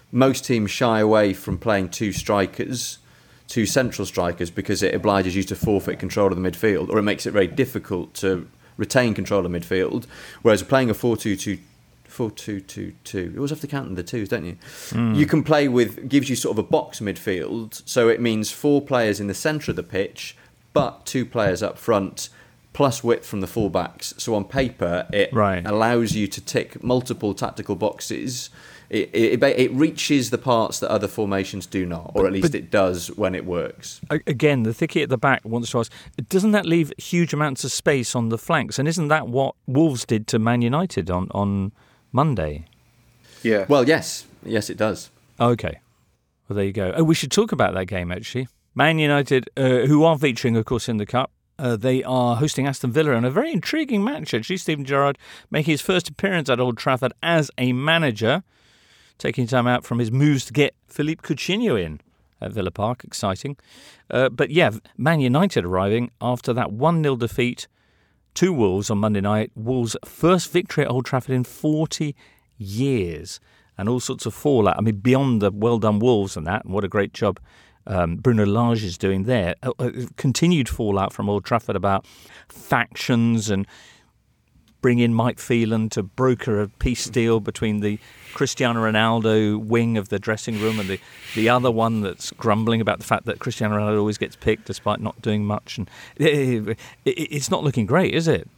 most teams shy away from playing two strikers, two central strikers, because it obliges you to forfeit control of the midfield, or it makes it very difficult to retain control of midfield. Whereas playing a four two two, four two two two, you always have to count the twos, don't you? Mm. You can play with, gives you sort of a box midfield, so it means four players in the centre of the pitch, but two players up front, plus width from the fullbacks. So on paper, it right. allows you to tick multiple tactical boxes. It, it, it reaches the parts that other formations do not, or at least it does when it works. Again, the thicky at the back wants to ask, doesn't that leave huge amounts of space on the flanks? And isn't that what Wolves did to Man United on, on Monday? Yeah. Well, yes. Yes, it does. Okay. Well, there you go. Oh, we should talk about that game, actually. Man United, uh, who are featuring, of course, in the Cup. Uh, they are hosting Aston Villa in a very intriguing match, actually. Steven Gerrard making his first appearance at Old Trafford as a manager, taking time out from his moves to get Philippe Coutinho in at Villa Park. Exciting. Uh, but yeah, Man United arriving after that one nil defeat to Wolves on Monday night. Wolves' first victory at Old Trafford in forty years. And all sorts of fallout. I mean, beyond the well done Wolves and that, and what a great job um, Bruno Lage is doing there. Uh, uh, continued fallout from Old Trafford about factions and bring in Mike Phelan to broker a peace deal between the Cristiano Ronaldo wing of the dressing room and the, the other one that's grumbling about the fact that Cristiano Ronaldo always gets picked despite not doing much. And it, it, it's not looking great, is it?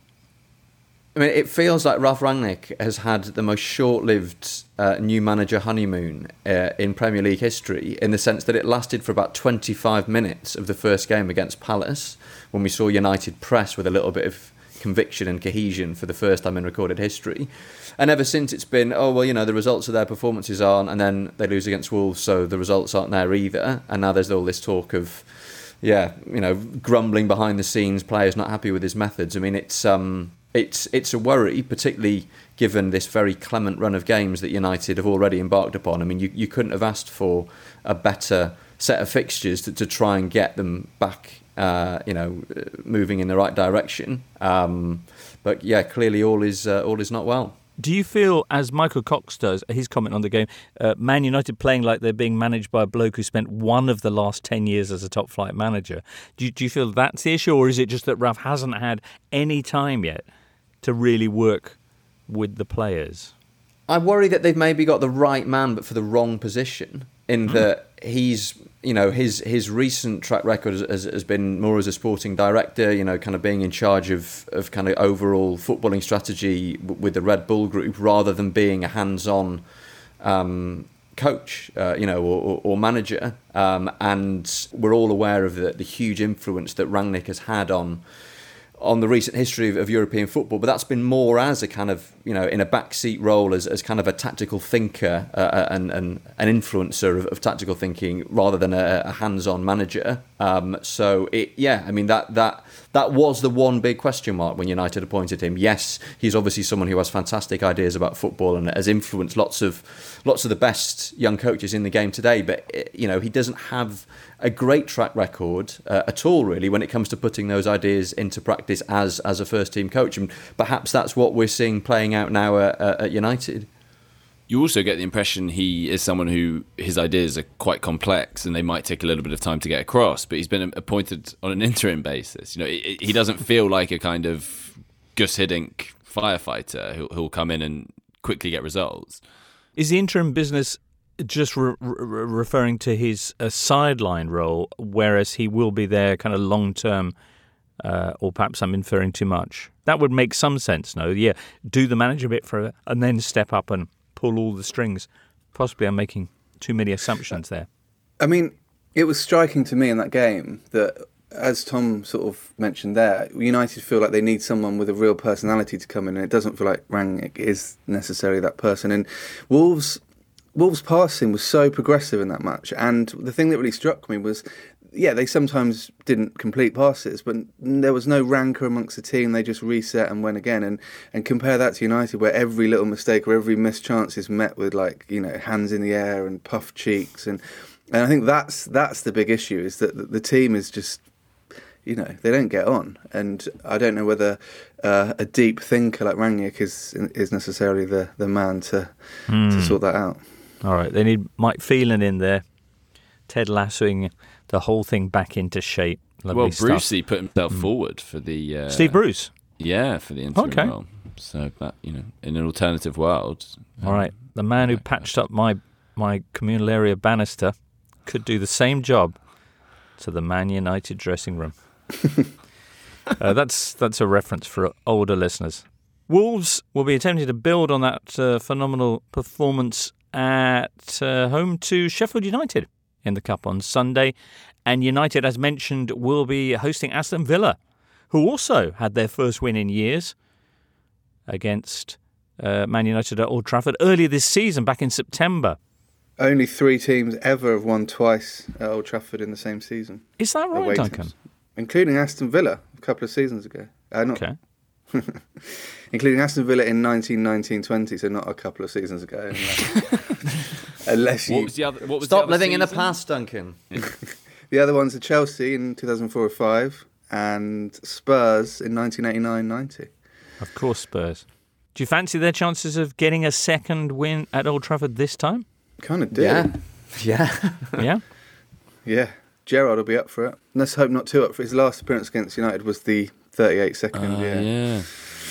I mean, it feels like Ralf Rangnick has had the most short-lived uh, new manager honeymoon uh, in Premier League history, in the sense that it lasted for about twenty-five minutes of the first game against Palace, when we saw United press with a little bit of conviction and cohesion for the first time in recorded history. And ever since, it's been, oh, well, you know, the results of their performances aren't, and then they lose against Wolves, so the results aren't there either. And now there's all this talk of, yeah, you know, grumbling behind the scenes, players not happy with his methods. I mean, it's um, it's it's a worry, particularly given this very clement run of games that United have already embarked upon. I mean, you, you couldn't have asked for a better set of fixtures to, to try and get them back, uh, you know, moving in the right direction. Um, but yeah, clearly all is uh, all is not well. Do you feel, as Michael Cox does, his comment on the game, uh, Man United playing like they're being managed by a bloke who spent one of the last ten years as a top-flight manager? Do you, do you feel that's the issue, or is it just that Ralf hasn't had any time yet to really work with the players? I worry that they've maybe got the right man, but for the wrong position, in mm. that he's, you know, his his recent track record has, has been more as a sporting director, you know, kind of being in charge of, of kind of overall footballing strategy with the Red Bull group, rather than being a hands-on um, coach, uh, you know, or, or manager. Um, and we're all aware of the, the huge influence that Rangnick has had on on the recent history of, of European football, but that's been more as a kind of, you know, in a backseat role as, as kind of a tactical thinker uh, and, and an influencer of, of tactical thinking, rather than a, a hands-on manager. Um, so, it, yeah, I mean, that that that was the one big question mark when United appointed him. Yes, he's obviously someone who has fantastic ideas about football and has influenced lots of lots of the best young coaches in the game today, but, you know, he doesn't have a great track record uh, at all, really, when it comes to putting those ideas into practice as as a first team coach, and perhaps that's what we're seeing playing out now at, at United. You also get the impression he is someone who his ideas are quite complex and they might take a little bit of time to get across, but he's been appointed on an interim basis. You know, he doesn't feel like a kind of Gus Hiddink firefighter who'll, who'll come in and quickly get results. Is the interim business just re- re- referring to his uh, sideline role, whereas he will be there kind of long term, uh, or perhaps I'm inferring too much? That would make some sense, no? Yeah, do the manager bit for it and then step up and pull all the strings. Possibly I'm making too many assumptions there. I mean, it was striking to me in that game that, as Tom sort of mentioned there, United feel like they need someone with a real personality to come in, and it doesn't feel like Rangnick is necessarily that person. And Wolves... Wolves' passing was so progressive in that match, and the thing that really struck me was, yeah, they sometimes didn't complete passes, but there was no rancour amongst the team. They just reset and went again, and, and compare that to United, where every little mistake or every missed chance is met with, like, you know, hands in the air and puffed cheeks, and and I think that's that's the big issue, is that the team is just, you know, they don't get on, and I don't know whether uh, a deep thinker like Rangnick is is necessarily the, the man to mm. to sort that out. All right, they need Mike Phelan in there. Ted Lassoing the whole thing back into shape. Lovely well, stuff. Brucey put himself mm. forward for the... Uh, Steve Bruce? Yeah, for the interim okay. role. So, that, you know, in an alternative world... Um, All right, the man who patched up my, my communal area banister could do the same job to the Man United dressing room. uh, that's that's a reference for older listeners. Wolves will be attempting to build on that uh, phenomenal performance at uh, home to Sheffield United in the Cup on Sunday. And United, as mentioned, will be hosting Aston Villa, who also had their first win in years against uh, Man United at Old Trafford earlier this season, back in September. Only three teams ever have won twice at Old Trafford in the same season. Is that right, Duncan? Teams. Including Aston Villa a couple of seasons ago. Uh, not, okay. Including Aston Villa in nineteen nineteen twenty, so not a couple of seasons ago. Unless you... What was the other, what was Stop the other living season? in the past, Duncan. The other ones are Chelsea in two thousand four or five and Spurs in nineteen eighty-nine ninety. Of course, Spurs. Do you fancy their chances of getting a second win at Old Trafford this time? Kind of do. Yeah. Yeah. yeah? Yeah. Gerrard will be up for it. Let's hope not too up for it. His last appearance against United was the thirty-eight second. Uh, yeah. yeah.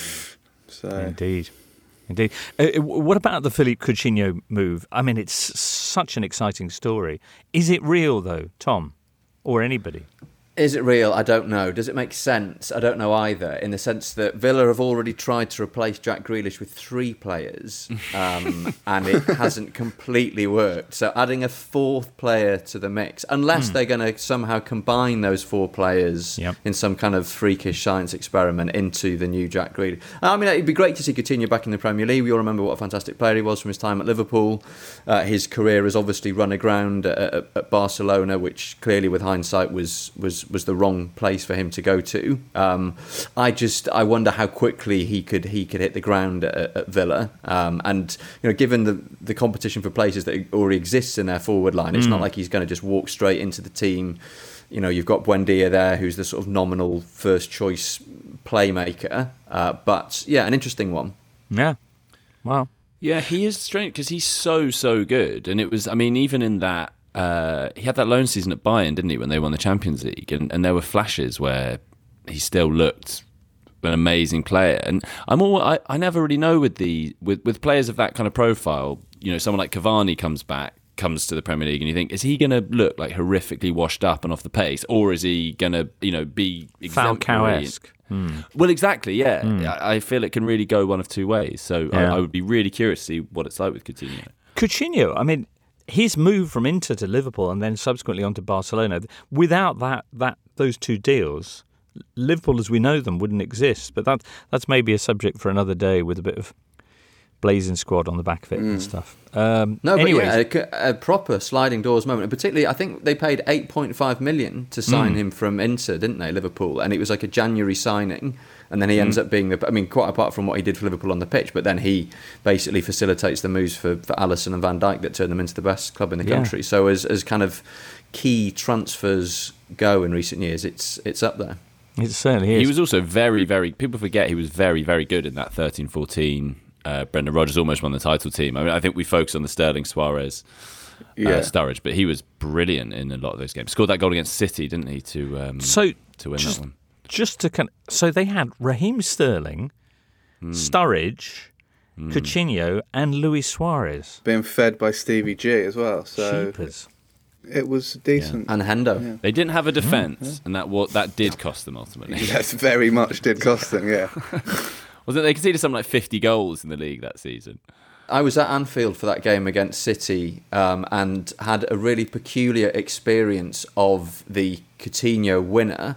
So. Indeed. Indeed. Uh, what about the Philippe Coutinho move? I mean, it's such an exciting story. Is it real, though, Tom? Or anybody? Is it real? I don't know. Does it make sense? I don't know either, in the sense that Villa have already tried to replace Jack Grealish with three players, um, and it hasn't completely worked. So adding a fourth player to the mix, unless mm. they're going to somehow combine those four players yep. in some kind of freakish science experiment into the new Jack Grealish. I mean, it'd be great to see Coutinho back in the Premier League. We all remember what a fantastic player he was from his time at Liverpool. Uh, his career has obviously run aground at, at, at Barcelona, which clearly, with hindsight, was was was the wrong place for him to go to. Um, I just I wonder how quickly he could he could hit the ground at, at Villa. Um, and you know, given the the competition for places that already exists in their forward line, it's mm. not like he's going to just walk straight into the team. You know, you've got Buendia there, who's the sort of nominal first choice playmaker. Uh, but yeah, an interesting one. Yeah. Wow. Yeah, he is strange because he's so so good, and it was. I mean, even in that. Uh, he had that loan season at Bayern, didn't he, when they won the Champions League? And, and there were flashes where he still looked an amazing player. And I'm all I, I never really know with the with, with players of that kind of profile. You know, someone like Cavani comes back, comes to the Premier League, and you think, is he going to look like horrifically washed up and off the pace, or is he going to, you know, be Falcao-esque? Hmm. Well, exactly. Yeah, hmm. I, I feel it can really go one of two ways. So yeah. I, I would be really curious to see what it's like with Coutinho. Coutinho, I mean. His move from Inter to Liverpool and then subsequently on to Barcelona, without that, that those two deals, Liverpool as we know them wouldn't exist. But that that's maybe a subject for another day with a bit of blazing squad on the back of it mm. and stuff. Um, no, but anyways. yeah, a, a proper sliding doors moment. And particularly, I think they paid eight point five million to sign mm. him from Inter, didn't they, Liverpool? And it was like a January signing. And then he ends mm. up being the, I mean, quite apart from what he did for Liverpool on the pitch, but then he basically facilitates the moves for, for Alisson and Van Dijk that turn them into the best club in the yeah. country. So as as kind of key transfers go in recent years, it's it's up there. It certainly is. He was also very, very, people forget he was very, very good in that thirteen fourteen. Uh, Brendan Rodgers almost won the title team. I mean, I think we focus on the Sterling Suarez yeah. uh, Sturridge, but he was brilliant in a lot of those games. Scored that goal against City, didn't he, to, um, so to win just, that one. Just to kind of, so they had Raheem Sterling, mm. Sturridge, mm. Coutinho, and Luis Suarez being fed by Stevie G as well. So Cheapers. It was decent. Yeah. And Hendo. Yeah. They didn't have a defence, yeah, yeah. and that what that did cost them ultimately. Yes, very much did cost them. Yeah. Wasn't they conceded something like fifty goals in the league that season? I was at Anfield for that game against City um, and had a really peculiar experience of the Coutinho winner.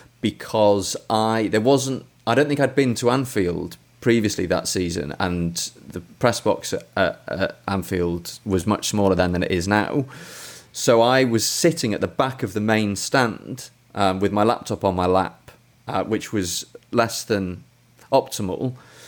Because I there wasn't I don't think I'd been to Anfield previously that season, and the press box at, at, at Anfield was much smaller then than it is now. So I was sitting at the back of the main stand um, with my laptop on my lap, uh, which was less than optimal.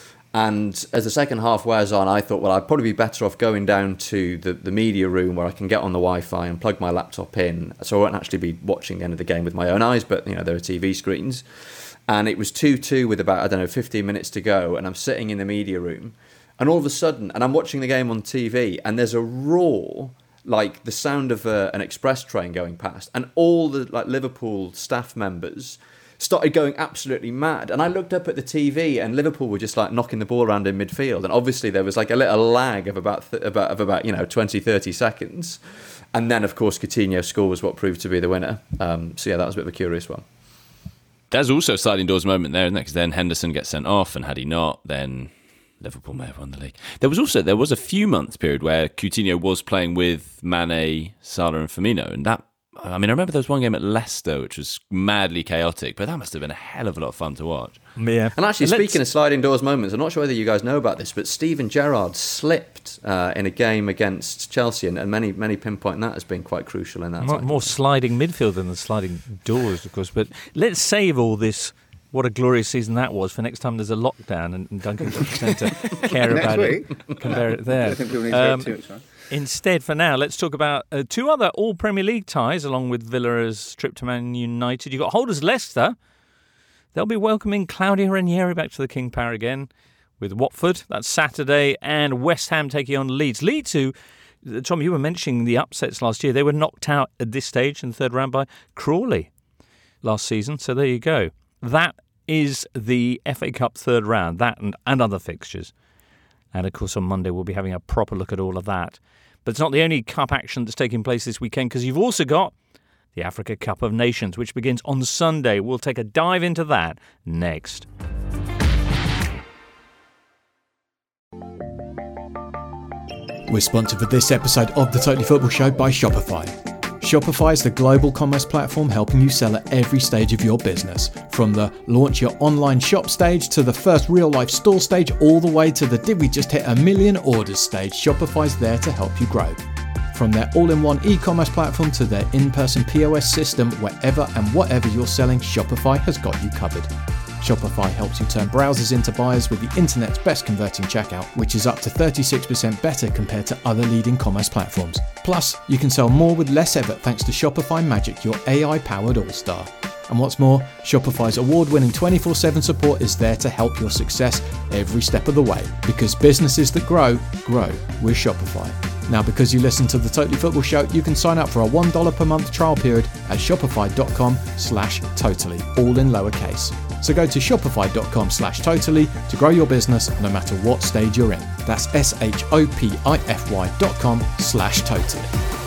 And as the second half wears on, I thought, well, I'd probably be better off going down to the, the media room where I can get on the Wi-Fi and plug my laptop in, so I won't actually be watching the end of the game with my own eyes, but, you know, there are T V screens. And it was two two with about, I don't know, fifteen minutes to go, and I'm sitting in the media room, And all of a sudden, and I'm watching the game on T V, and there's a roar, like the sound of a, an express train going past, and all the like Liverpool staff members started going absolutely mad. And I looked up at the T V, and Liverpool were just like knocking the ball around in midfield, and obviously there was like a little lag of about th- about of about you know twenty, thirty seconds, and then of course Coutinho score was what proved to be the winner. Um, so yeah, that was a bit of a curious one. There's also a sliding doors moment there, isn't there? Because then Henderson gets sent off, and had he not, then Liverpool may have won the league. There was also there was a few months period where Coutinho was playing with Mane, Salah, and Firmino, and that. I mean, I remember there was one game at Leicester which was madly chaotic, but that must have been a hell of a lot of fun to watch. Yeah. And actually, And let's- speaking of sliding doors moments, I'm not sure whether you guys know about this, but Steven Gerrard slipped uh, in a game against Chelsea, and, and many many pinpoint that as being quite crucial in that. More, time. more sliding midfield than the sliding doors, of course. But let's save all this. What a glorious season that was for next time there's a lockdown and, and Duncan doesn't tend to care Next about week? it. Compare it there. I think people need to Um, go too much time. Instead, for now, let's talk about uh, two other all Premier League ties along with Villa's trip to Man United. You've got Holders Leicester. They'll be welcoming Claudio Ranieri back to the King Power again with Watford. That's Saturday. And West Ham taking on Leeds. Leeds, who, Tom, you were mentioning the upsets last year. They were knocked out at this stage in the third round by Crawley last season. So there you go. That is the F A Cup third round, that and, and other fixtures. And, of course, on Monday we'll be having a proper look at all of that. But it's not the only cup action that's taking place this weekend, because you've also got the Africa Cup of Nations, which begins on Sunday. We'll take a dive into that next. We're sponsored for this episode of the Totally Football Show by Shopify. Shopify is the global commerce platform helping you sell at every stage of your business. From the launch your online shop stage to the first real life store stage, all the way to the did we just hit a million orders stage, Shopify's there to help you grow. From their all-in-one e-commerce platform to their in-person P O S system, wherever and whatever you're selling, Shopify has got you covered. Shopify helps you turn browsers into buyers with the internet's best converting checkout, which is up to thirty-six percent better compared to other leading commerce platforms. Plus, you can sell more with less effort thanks to Shopify Magic, your A I-powered all-star. And what's more, Shopify's award-winning twenty-four seven support is there to help your success every step of the way. Because businesses that grow, grow with Shopify. Now, because you listen to the Totally Football Show, you can sign up for a one dollar per month trial period at shopify.com slash totally, all in lowercase. So go to shopify.com slash totally to grow your business no matter what stage you're in. That's S-H-O-P-I-F-Y dot com slash totally.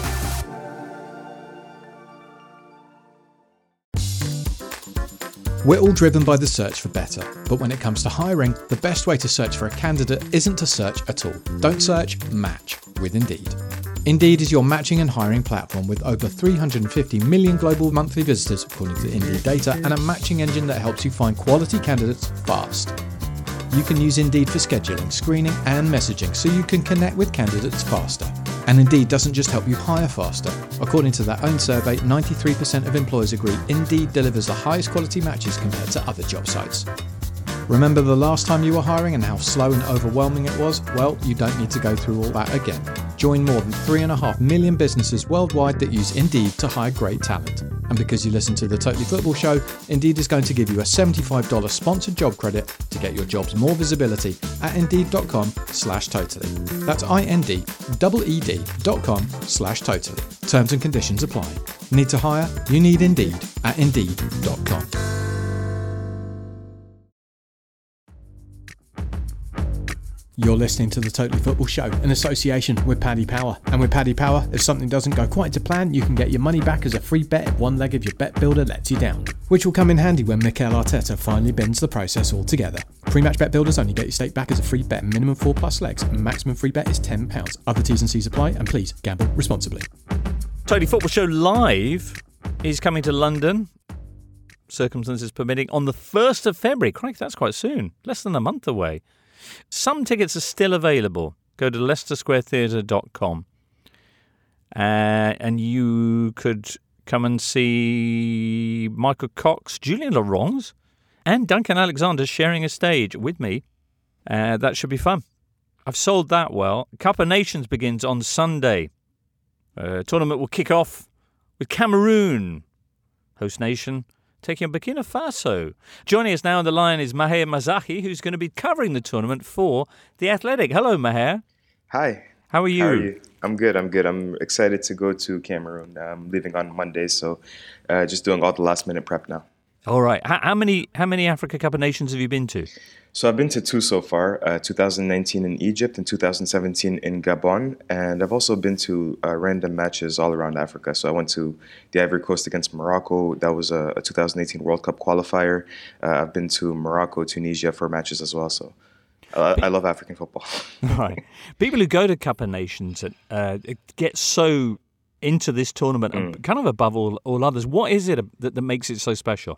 We're all driven by the search for better, but when it comes to hiring, the best way to search for a candidate isn't to search at all. Don't search, match with Indeed. Indeed is your matching and hiring platform with over three hundred fifty million global monthly visitors according to Indeed data, and a matching engine that helps you find quality candidates fast. You can use Indeed for scheduling, screening and messaging so you can connect with candidates faster. And Indeed doesn't just help you hire faster. According to their own survey, ninety-three percent of employers agree Indeed delivers the highest quality matches compared to other job sites. Remember the last time you were hiring and how slow and overwhelming it was? Well, you don't need to go through all that again. Join more than three and a half million businesses worldwide that use Indeed to hire great talent. And because you listen to the Totally Football Show, Indeed is going to give you a seventy-five dollars sponsored job credit to get your jobs more visibility at indeed.com slash totally. That's I-N-D-E-E-D dot com slash totally. Terms and conditions apply. Need to hire? You need Indeed at indeed dot com. You're listening to the Totally Football Show in association with Paddy Power. And with Paddy Power, if something doesn't go quite to plan, you can get your money back as a free bet if one leg of your bet builder lets you down. Which will come in handy when Mikel Arteta finally bends the process altogether. Pre-match bet builders only get your stake back as a free bet, minimum four plus legs, and maximum free bet is ten pounds. Other T's and C's apply, and please gamble responsibly. Totally Football Show Live is coming to London, circumstances permitting, on the first of February. Crikey, that's quite soon. Less than a month away. Some tickets are still available. Go to leicester square theatre dot com uh, and you could come and see Michael Cox, Julian Laurence, and Duncan Alexander sharing a stage with me. Uh, that should be fun. I've sold that well. Cup of Nations begins on Sunday. Uh, tournament will kick off with Cameroon, host nation, taking on Burkina Faso. Joining us now on the line is Maher Mazzaghi, who's going to be covering the tournament for The Athletic. Hello, Maher. Hi. How are you? How are you? I'm good, I'm good. I'm excited to go to Cameroon. I'm leaving on Monday, so uh, just doing all the last-minute prep now. All right. How, how many how many Africa Cup of Nations have you been to? So I've been to two so far, uh, two thousand nineteen in Egypt and two thousand seventeen in Gabon. And I've also been to uh, random matches all around Africa. So I went to the Ivory Coast against Morocco. That was a, a two thousand eighteen World Cup qualifier. Uh, I've been to Morocco, Tunisia for matches as well. So uh, I love African football. Right. People who go to Cup of Nations uh, get so into this tournament, mm. and kind of above all, all others. What is it that, that makes it so special?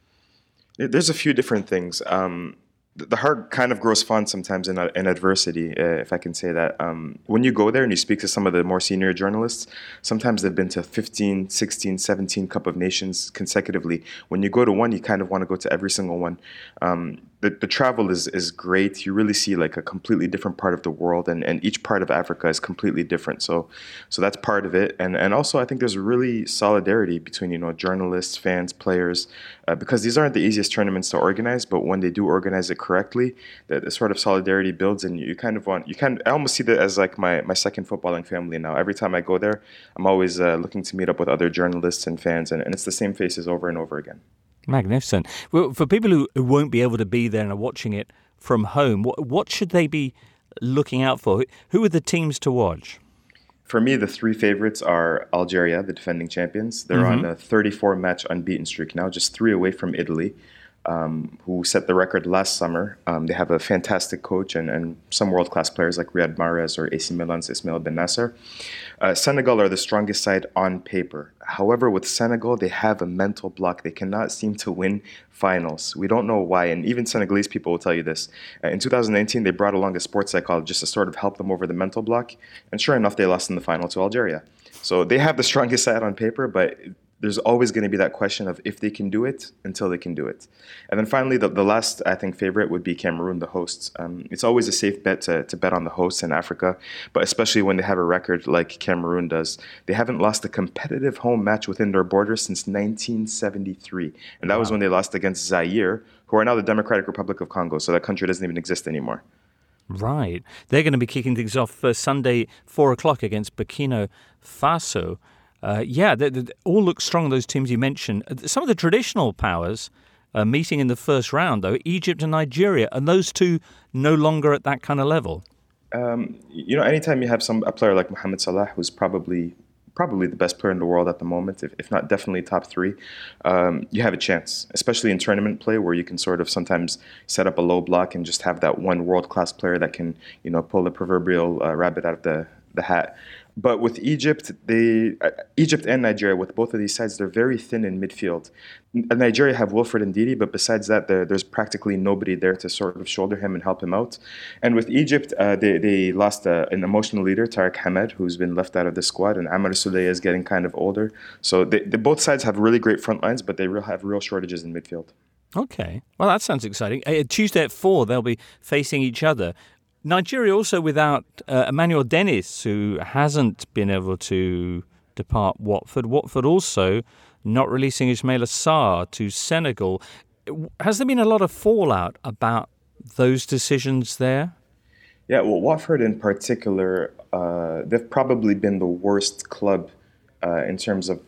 There's a few different things. Um, the heart kind of grows fond sometimes in, in adversity, uh, if I can say that. Um, when you go there and you speak to some of the more senior journalists, sometimes they've been to fifteen, sixteen, seventeen Cup of Nations consecutively. When you go to one, you kind of want to go to every single one. Um, the, the travel is, is great. You really see like a completely different part of the world, and, and each part of Africa is completely different. So so that's part of it. And and also I think there's really solidarity between, you know, journalists, fans, players, uh, because these aren't the easiest tournaments to organize, but when they do organize it correctly, the, the sort of solidarity builds, and you kind of want, you kind of, I almost see that as like my, my second footballing family now. Every time I go there, I'm always uh, looking to meet up with other journalists and fans, and, and it's the same faces over and over again. Magnificent. Well, for people who, who won't be able to be there and are watching it from home, what, what should they be looking out for? Who are the teams to watch? For me, the three favorites are Algeria, the defending champions. They're mm-hmm. on a thirty-four match unbeaten streak now, just three away from Italy, um, who set the record last summer. Um, they have a fantastic coach and, and some world-class players like Riyad Mahrez or A C Milan's Ismail Ben Nasser. Uh, Senegal are the strongest side on paper. However, with Senegal, they have a mental block. They cannot seem to win finals. We don't know why, and even Senegalese people will tell you this. Uh, in two thousand nineteen, they brought along a sports psychologist to sort of help them over the mental block, and sure enough, they lost in the final to Algeria. So they have the strongest side on paper, but there's always going to be that question of if they can do it until they can do it. And then finally, the, the last, I think, favorite would be Cameroon, the hosts. Um, it's always a safe bet to, to bet on the hosts in Africa, but especially when they have a record like Cameroon does. They haven't lost a competitive home match within their borders since nineteen seventy-three. And that wow. was when they lost against Zaire, who are now the Democratic Republic of Congo. So that country doesn't even exist anymore. Right. They're going to be kicking things off for Sunday, four o'clock against Burkina Faso. Uh, yeah, they, they all look strong, those teams you mentioned. Some of the traditional powers uh, meeting in the first round, though, Egypt and Nigeria, and those two no longer at that kind of level. Um, you know, anytime you have some a player like Mohamed Salah, who's probably probably the best player in the world at the moment, if, if not definitely top three, um, you have a chance, especially in tournament play where you can sort of sometimes set up a low block and just have that one world-class player that can, you know, pull the proverbial uh, rabbit out of the, the hat. But with Egypt, they uh, Egypt and Nigeria, with both of these sides, they're very thin in midfield. N- Nigeria have Wilfred Ndidi, but besides that, there, there's practically nobody there to sort of shoulder him and help him out. And with Egypt, uh, they, they lost uh, an emotional leader, Tariq Hamed, who's been left out of the squad, and Amar Souleye is getting kind of older. So they, they, both sides have really great front lines, but they real, have real shortages in midfield. Okay. Well, that sounds exciting. Uh, Tuesday at four, they'll be facing each other. Nigeria also without uh, Emmanuel Dennis, who hasn't been able to depart Watford. Watford also not releasing Ismaila Sarr to Senegal. Has there been a lot of fallout about those decisions there? Yeah, well, Watford in particular, uh, they've probably been the worst club uh, in terms of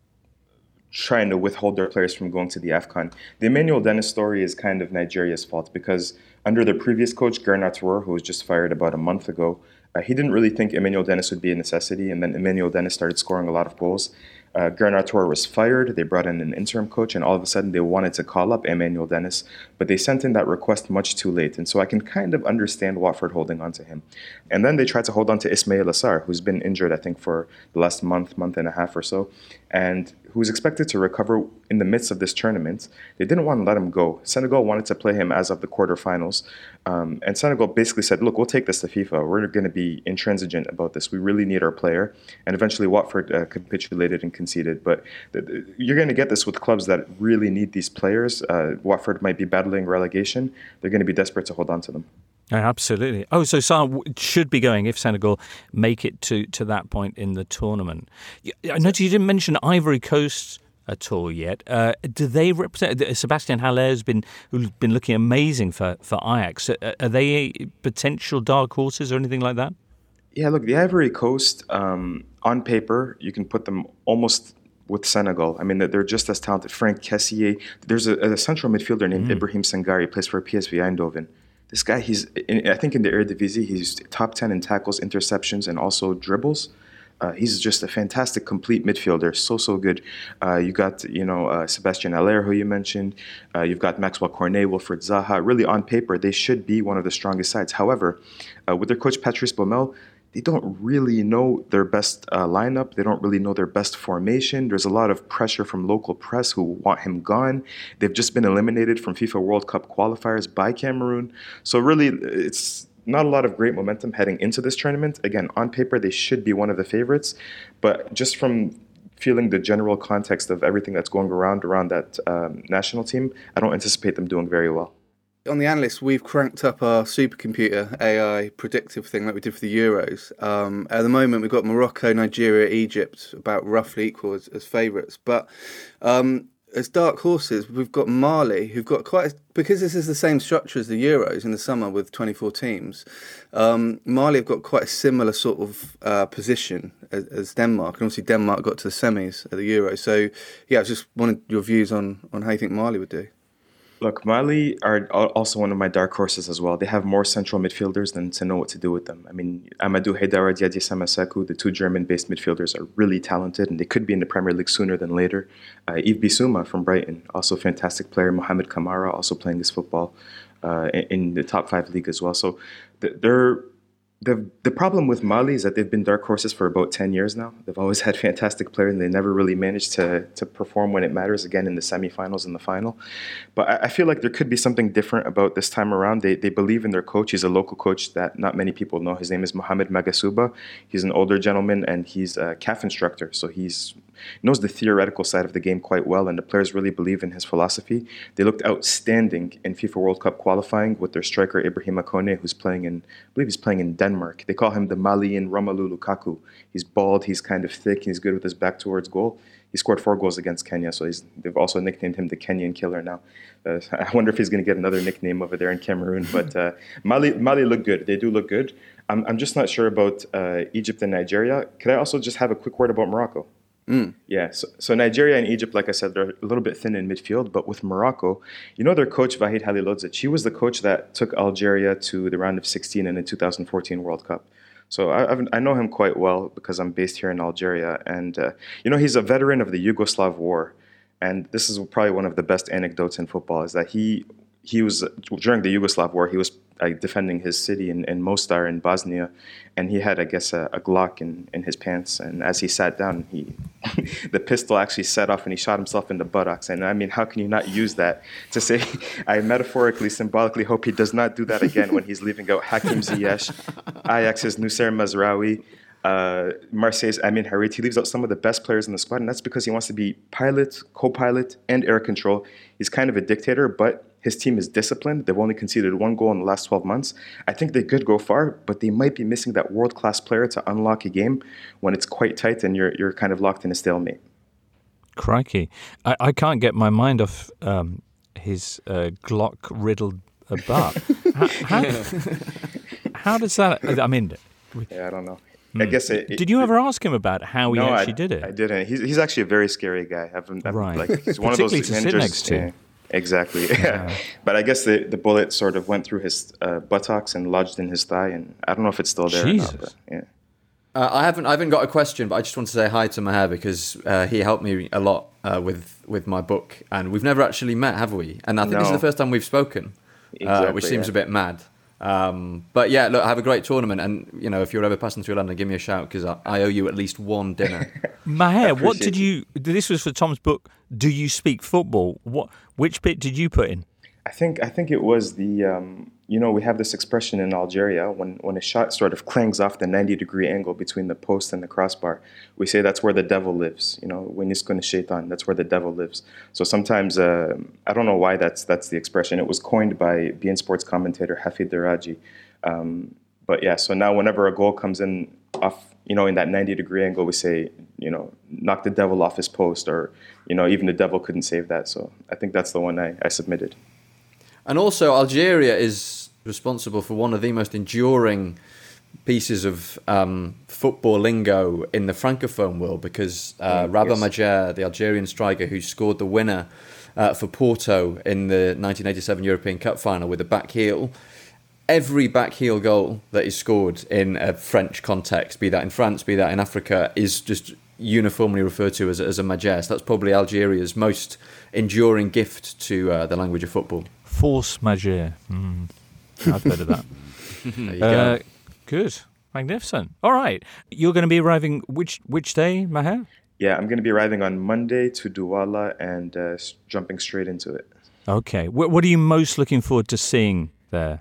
trying to withhold their players from going to the AFCON. The Emmanuel Dennis story is kind of Nigeria's fault because under their previous coach, Gernot Rohr, who was just fired about a month ago, uh, he didn't really think Emmanuel Dennis would be a necessity, and then Emmanuel Dennis started scoring a lot of goals. Uh, Gernot Rohr was fired. They brought in an interim coach, and all of a sudden they wanted to call up Emmanuel Dennis, but they sent in that request much too late. And so I can kind of understand Watford holding on to him. And then they tried to hold on to Ismaila Sarr, who's been injured, I think, for the last month, month and a half or so, and who's expected to recover in the midst of this tournament. They didn't want to let him go. Senegal wanted to play him as of the quarterfinals. Um, and Senegal basically said, look, we'll take this to FIFA. We're going to be intransigent about this. We really need our player. And eventually Watford uh, capitulated and conceded. But th- th- you're going to get this with clubs that really need these players. Uh, Watford might be battling relegation. They're going to be desperate to hold on to them. Oh, absolutely. Oh, so Sarr should be going if Senegal make it to, to that point in the tournament. I noticed you didn't mention Ivory Coast at all yet. Uh, do they represent? Sebastian Haller has been who's been looking amazing for for Ajax. Are, are they potential dark horses or anything like that? Yeah, look, the Ivory Coast, um, on paper, you can put them almost with Senegal. I mean, they're just as talented. Frank Kessié. There's a, a central midfielder named mm. Ibrahim Sangari, plays for P S V Eindhoven. This guy, he's, in, I think in the Eredivisie, he's top ten in tackles, interceptions, and also dribbles. Uh, he's just a fantastic, complete midfielder. So, so good. Uh, you got, you know, uh, Sebastian Haller, who you mentioned. Uh, you've got Maxwell Cornet, Wilfried Zaha. Really, on paper, they should be one of the strongest sides. However, uh, with their coach, Patrice Baumel, they don't really know their best uh, lineup. They don't really know their best formation. There's a lot of pressure from local press who want him gone. They've just been eliminated from FIFA World Cup qualifiers by Cameroon. So really, it's not a lot of great momentum heading into this tournament. Again, on paper, they should be one of the favorites. But just from feeling the general context of everything that's going around around that um, national team, I don't anticipate them doing very well. On the analysts, we've cranked up our supercomputer A I predictive thing like we did for the Euros. Um, at the moment, we've got Morocco, Nigeria, Egypt about roughly equal as, as favourites. But um, as dark horses, we've got Mali, who've got quite a, because this is the same structure as the Euros in the summer with twenty-four teams. Um, Mali have got quite a similar sort of uh, position as, as Denmark, and obviously Denmark got to the semis at the Euros. So, yeah, I just wanted your views on on how you think Mali would do. Look, Mali are also one of my dark horses as well. They have more central midfielders than to know what to do with them. I mean, Amadou Haidara, Diadie Samasekou, the two German-based midfielders, are really talented, and they could be in the Premier League sooner than later. Uh, Yves Bissouma from Brighton, also a fantastic player. Mohamed Kamara, also playing his football uh, in, in the top five league as well. So they're... The the problem with Mali is that they've been dark horses for about ten years now. They've always had fantastic players, and they never really managed to to perform when it matters, again, in the semifinals and the final. But I, I feel like there could be something different about this time around. They they believe in their coach. He's a local coach that not many people know. His name is Mohamed Magasuba. He's an older gentleman, and he's a C A F instructor. So he's knows the theoretical side of the game quite well, and the players really believe in his philosophy. They looked outstanding in FIFA World Cup qualifying with their striker Ibrahima Kone, who's playing in, I believe he's playing in Denmark. They call him the Malian Romelu Lukaku. He's bald, he's kind of thick, he's good with his back towards goal. He scored four goals against Kenya, so he's, they've also nicknamed him the Kenyan Killer now. Uh, I wonder if he's going to get another nickname over there in Cameroon. But uh, Mali, Mali look good. They do look good. I'm, I'm just not sure about uh, Egypt and Nigeria. Could I also just have a quick word about Morocco? Mm. Yeah, so, so Nigeria and Egypt, like I said, they're a little bit thin in midfield, but with Morocco, you know their coach, Vahid Halilodzic, he was the coach that took Algeria to the round of sixteen in the two thousand fourteen World Cup. So I, I've, I know him quite well because I'm based here in Algeria, and uh, you know he's a veteran of the Yugoslav War, and this is probably one of the best anecdotes in football, is that he he was, during the Yugoslav War, he was uh, defending his city in, in Mostar in Bosnia, and he had, I guess, a, a Glock in, in his pants, and as he sat down, he the pistol actually set off and he shot himself in the buttocks. And I mean, how can you not use that to say, I metaphorically, symbolically hope he does not do that again when he's leaving out Hakim Ziyech, Ajax's Nusayr Mazraoui, uh, Marseille's Amin Harit. He leaves out some of the best players in the squad, and that's because he wants to be pilot, co-pilot, and air control. He's kind of a dictator, but his team is disciplined. They've only conceded one goal in the last twelve months. I think they could go far, but they might be missing that world-class player to unlock a game when it's quite tight and you're you're kind of locked in a stalemate. Crikey. I, I can't get my mind off um, his uh, Glock-riddled uh, butt. how, how, how does that... I mean... Yeah, I don't know. Mm. I guess it, it, did you ever ask him about how he no, actually I, did it? I didn't. He's he's actually a very scary guy. I've, I've, right. Like, he's one of those to sit next to. Yeah, exactly. Yeah. But I guess the, the bullet sort of went through his uh, buttocks and lodged in his thigh, and I don't know if it's still there Jesus. or not. But, yeah. Uh, I haven't I haven't got a question, but I just want to say hi to Maher because uh, he helped me a lot uh, with with my book, and we've never actually met, have we? And I think no. this is the first time we've spoken, exactly, uh, which seems yeah. a bit mad. Um, but yeah, look, have a great tournament, and you know, if you're ever passing through London, give me a shout because I, I owe you at least one dinner. Maher, what did you? This was for Tom's book. Do you speak football? What? Which bit did you put in? I think I think it was the um, you know we have this expression in Algeria when when a shot sort of clangs off the ninety degree angle between the post and the crossbar, we say that's where the devil lives. You know, when yiskun shaitan, that's where the devil lives. So sometimes uh, I don't know why that's that's the expression. It was coined by B N Sports commentator Hafid Daraji. Um, but yeah, so now whenever a goal comes in off, you know, in that ninety degree angle, we say, you know, knock the devil off his post, or, you know, even the devil couldn't save that. So I think that's the one I, I submitted. And also, Algeria is responsible for one of the most enduring pieces of um, football lingo in the Francophone world, because uh, Mm, Rabah yes. Majer, the Algerian striker who scored the winner uh, for Porto in the nineteen eighty-seven European Cup final with a back heel, every back heel goal that is scored in a French context, be that in France, be that in Africa, is just uniformly referred to as, as a Majer. So that's probably Algeria's most enduring gift to uh, the language of football. Force Majeure. Mm. I've heard of that. There you uh, go. Good. Magnificent. All right. You're going to be arriving which which day, Maher? Yeah, I'm going to be arriving on Monday to Douala and uh, s- jumping straight into it. Okay. What, what are you most looking forward to seeing there?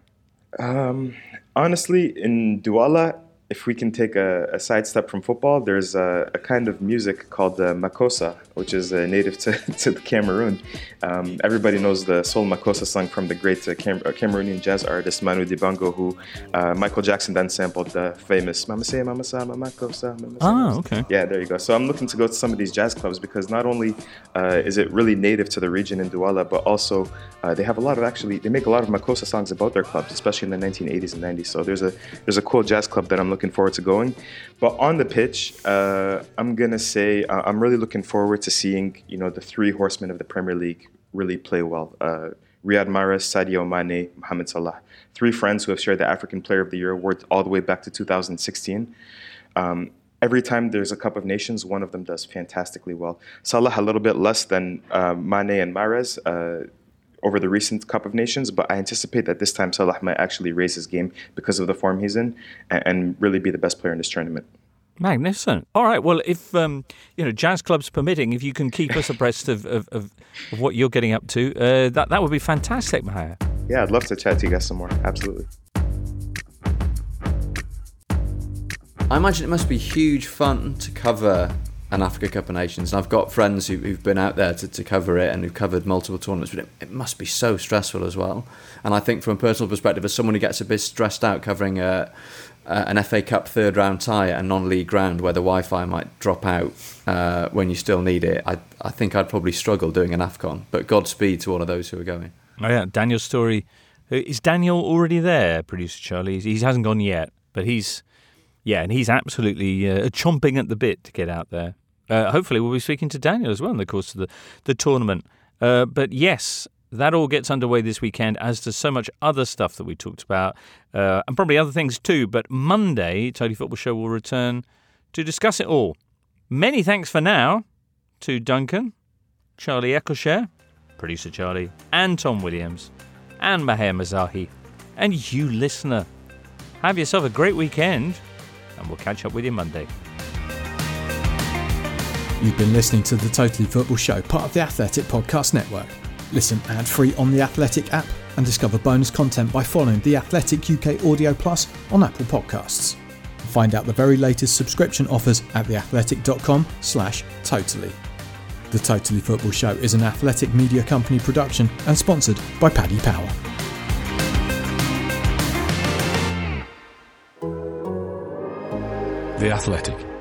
Um, honestly, in Douala, if we can take a, a sidestep from football, there's a, a kind of music called the Makossa, which is uh, native to, to Cameroon. Um, everybody knows the Soul Makossa song from the great uh, Cam- uh, Cameroonian jazz artist Manu Dibango, who uh, Michael Jackson then sampled the famous Mama Say, Mama Sa, Mama Makossa. Mama Say, Ah, Mama Sa. okay. Yeah, there you go. So I'm looking to go to some of these jazz clubs because not only uh, is it really native to the region in Douala, but also uh, they have a lot of actually, they make a lot of Makossa songs about their clubs, especially in the nineteen eighties and nineties. So there's a there's a cool jazz club that I'm looking forward to going. But on the pitch, uh, I'm gonna say uh, I'm really looking forward to seeing, you know, the three horsemen of the Premier League really play well. Uh, Riyad Mahrez, Sadio Mane, Mohamed Salah. Three friends who have shared the African Player of the Year award all the way back to two thousand sixteen. Um, every time there's a Cup of Nations, one of them does fantastically well. Salah a little bit less than uh, Mane and Mahrez uh, over the recent Cup of Nations, but I anticipate that this time Salah might actually raise his game because of the form he's in and, and really be the best player in this tournament. Magnificent. All right. Well, if um, you know, jazz clubs permitting, if you can keep us abreast of, of, of, of what you're getting up to, uh, that that would be fantastic, Maher. Yeah, I'd love to chat to you guys some more. Absolutely. I imagine it must be huge fun to cover an Africa Cup of Nations. And I've got friends who, who've been out there to, to cover it and who've covered multiple tournaments, but it, it must be so stressful as well. And I think from a personal perspective, as someone who gets a bit stressed out covering a, a, an F A Cup third round tie at a non-league ground where the Wi-Fi might drop out uh, when you still need it, I, I think I'd probably struggle doing an AFCON. But Godspeed to all of those who are going. Oh yeah, Daniel's story. Is Daniel already there, producer Charlie? He hasn't gone yet, but he's, yeah, and he's absolutely uh, chomping at the bit to get out there. Uh, hopefully we'll be speaking to Daniel as well in the course of the, the tournament. Uh, but yes, that all gets underway this weekend, as does so much other stuff that we talked about, uh, and probably other things too. But Monday, Totally Football Show will return to discuss it all. Many thanks for now to Duncan, Charlie Eccleshare, producer Charlie, and Tom Williams, and Maher Mazahi, and you listener. Have yourself a great weekend, and we'll catch up with you Monday. You've been listening to the Totally Football Show, part of the Athletic Podcast Network. Listen ad-free on the Athletic app and discover bonus content by following the Athletic U K Audio Plus on Apple Podcasts. Find out the very latest subscription offers at theathletic.com slash totally. The Totally Football Show is an Athletic Media Company production and sponsored by Paddy Power. The Athletic.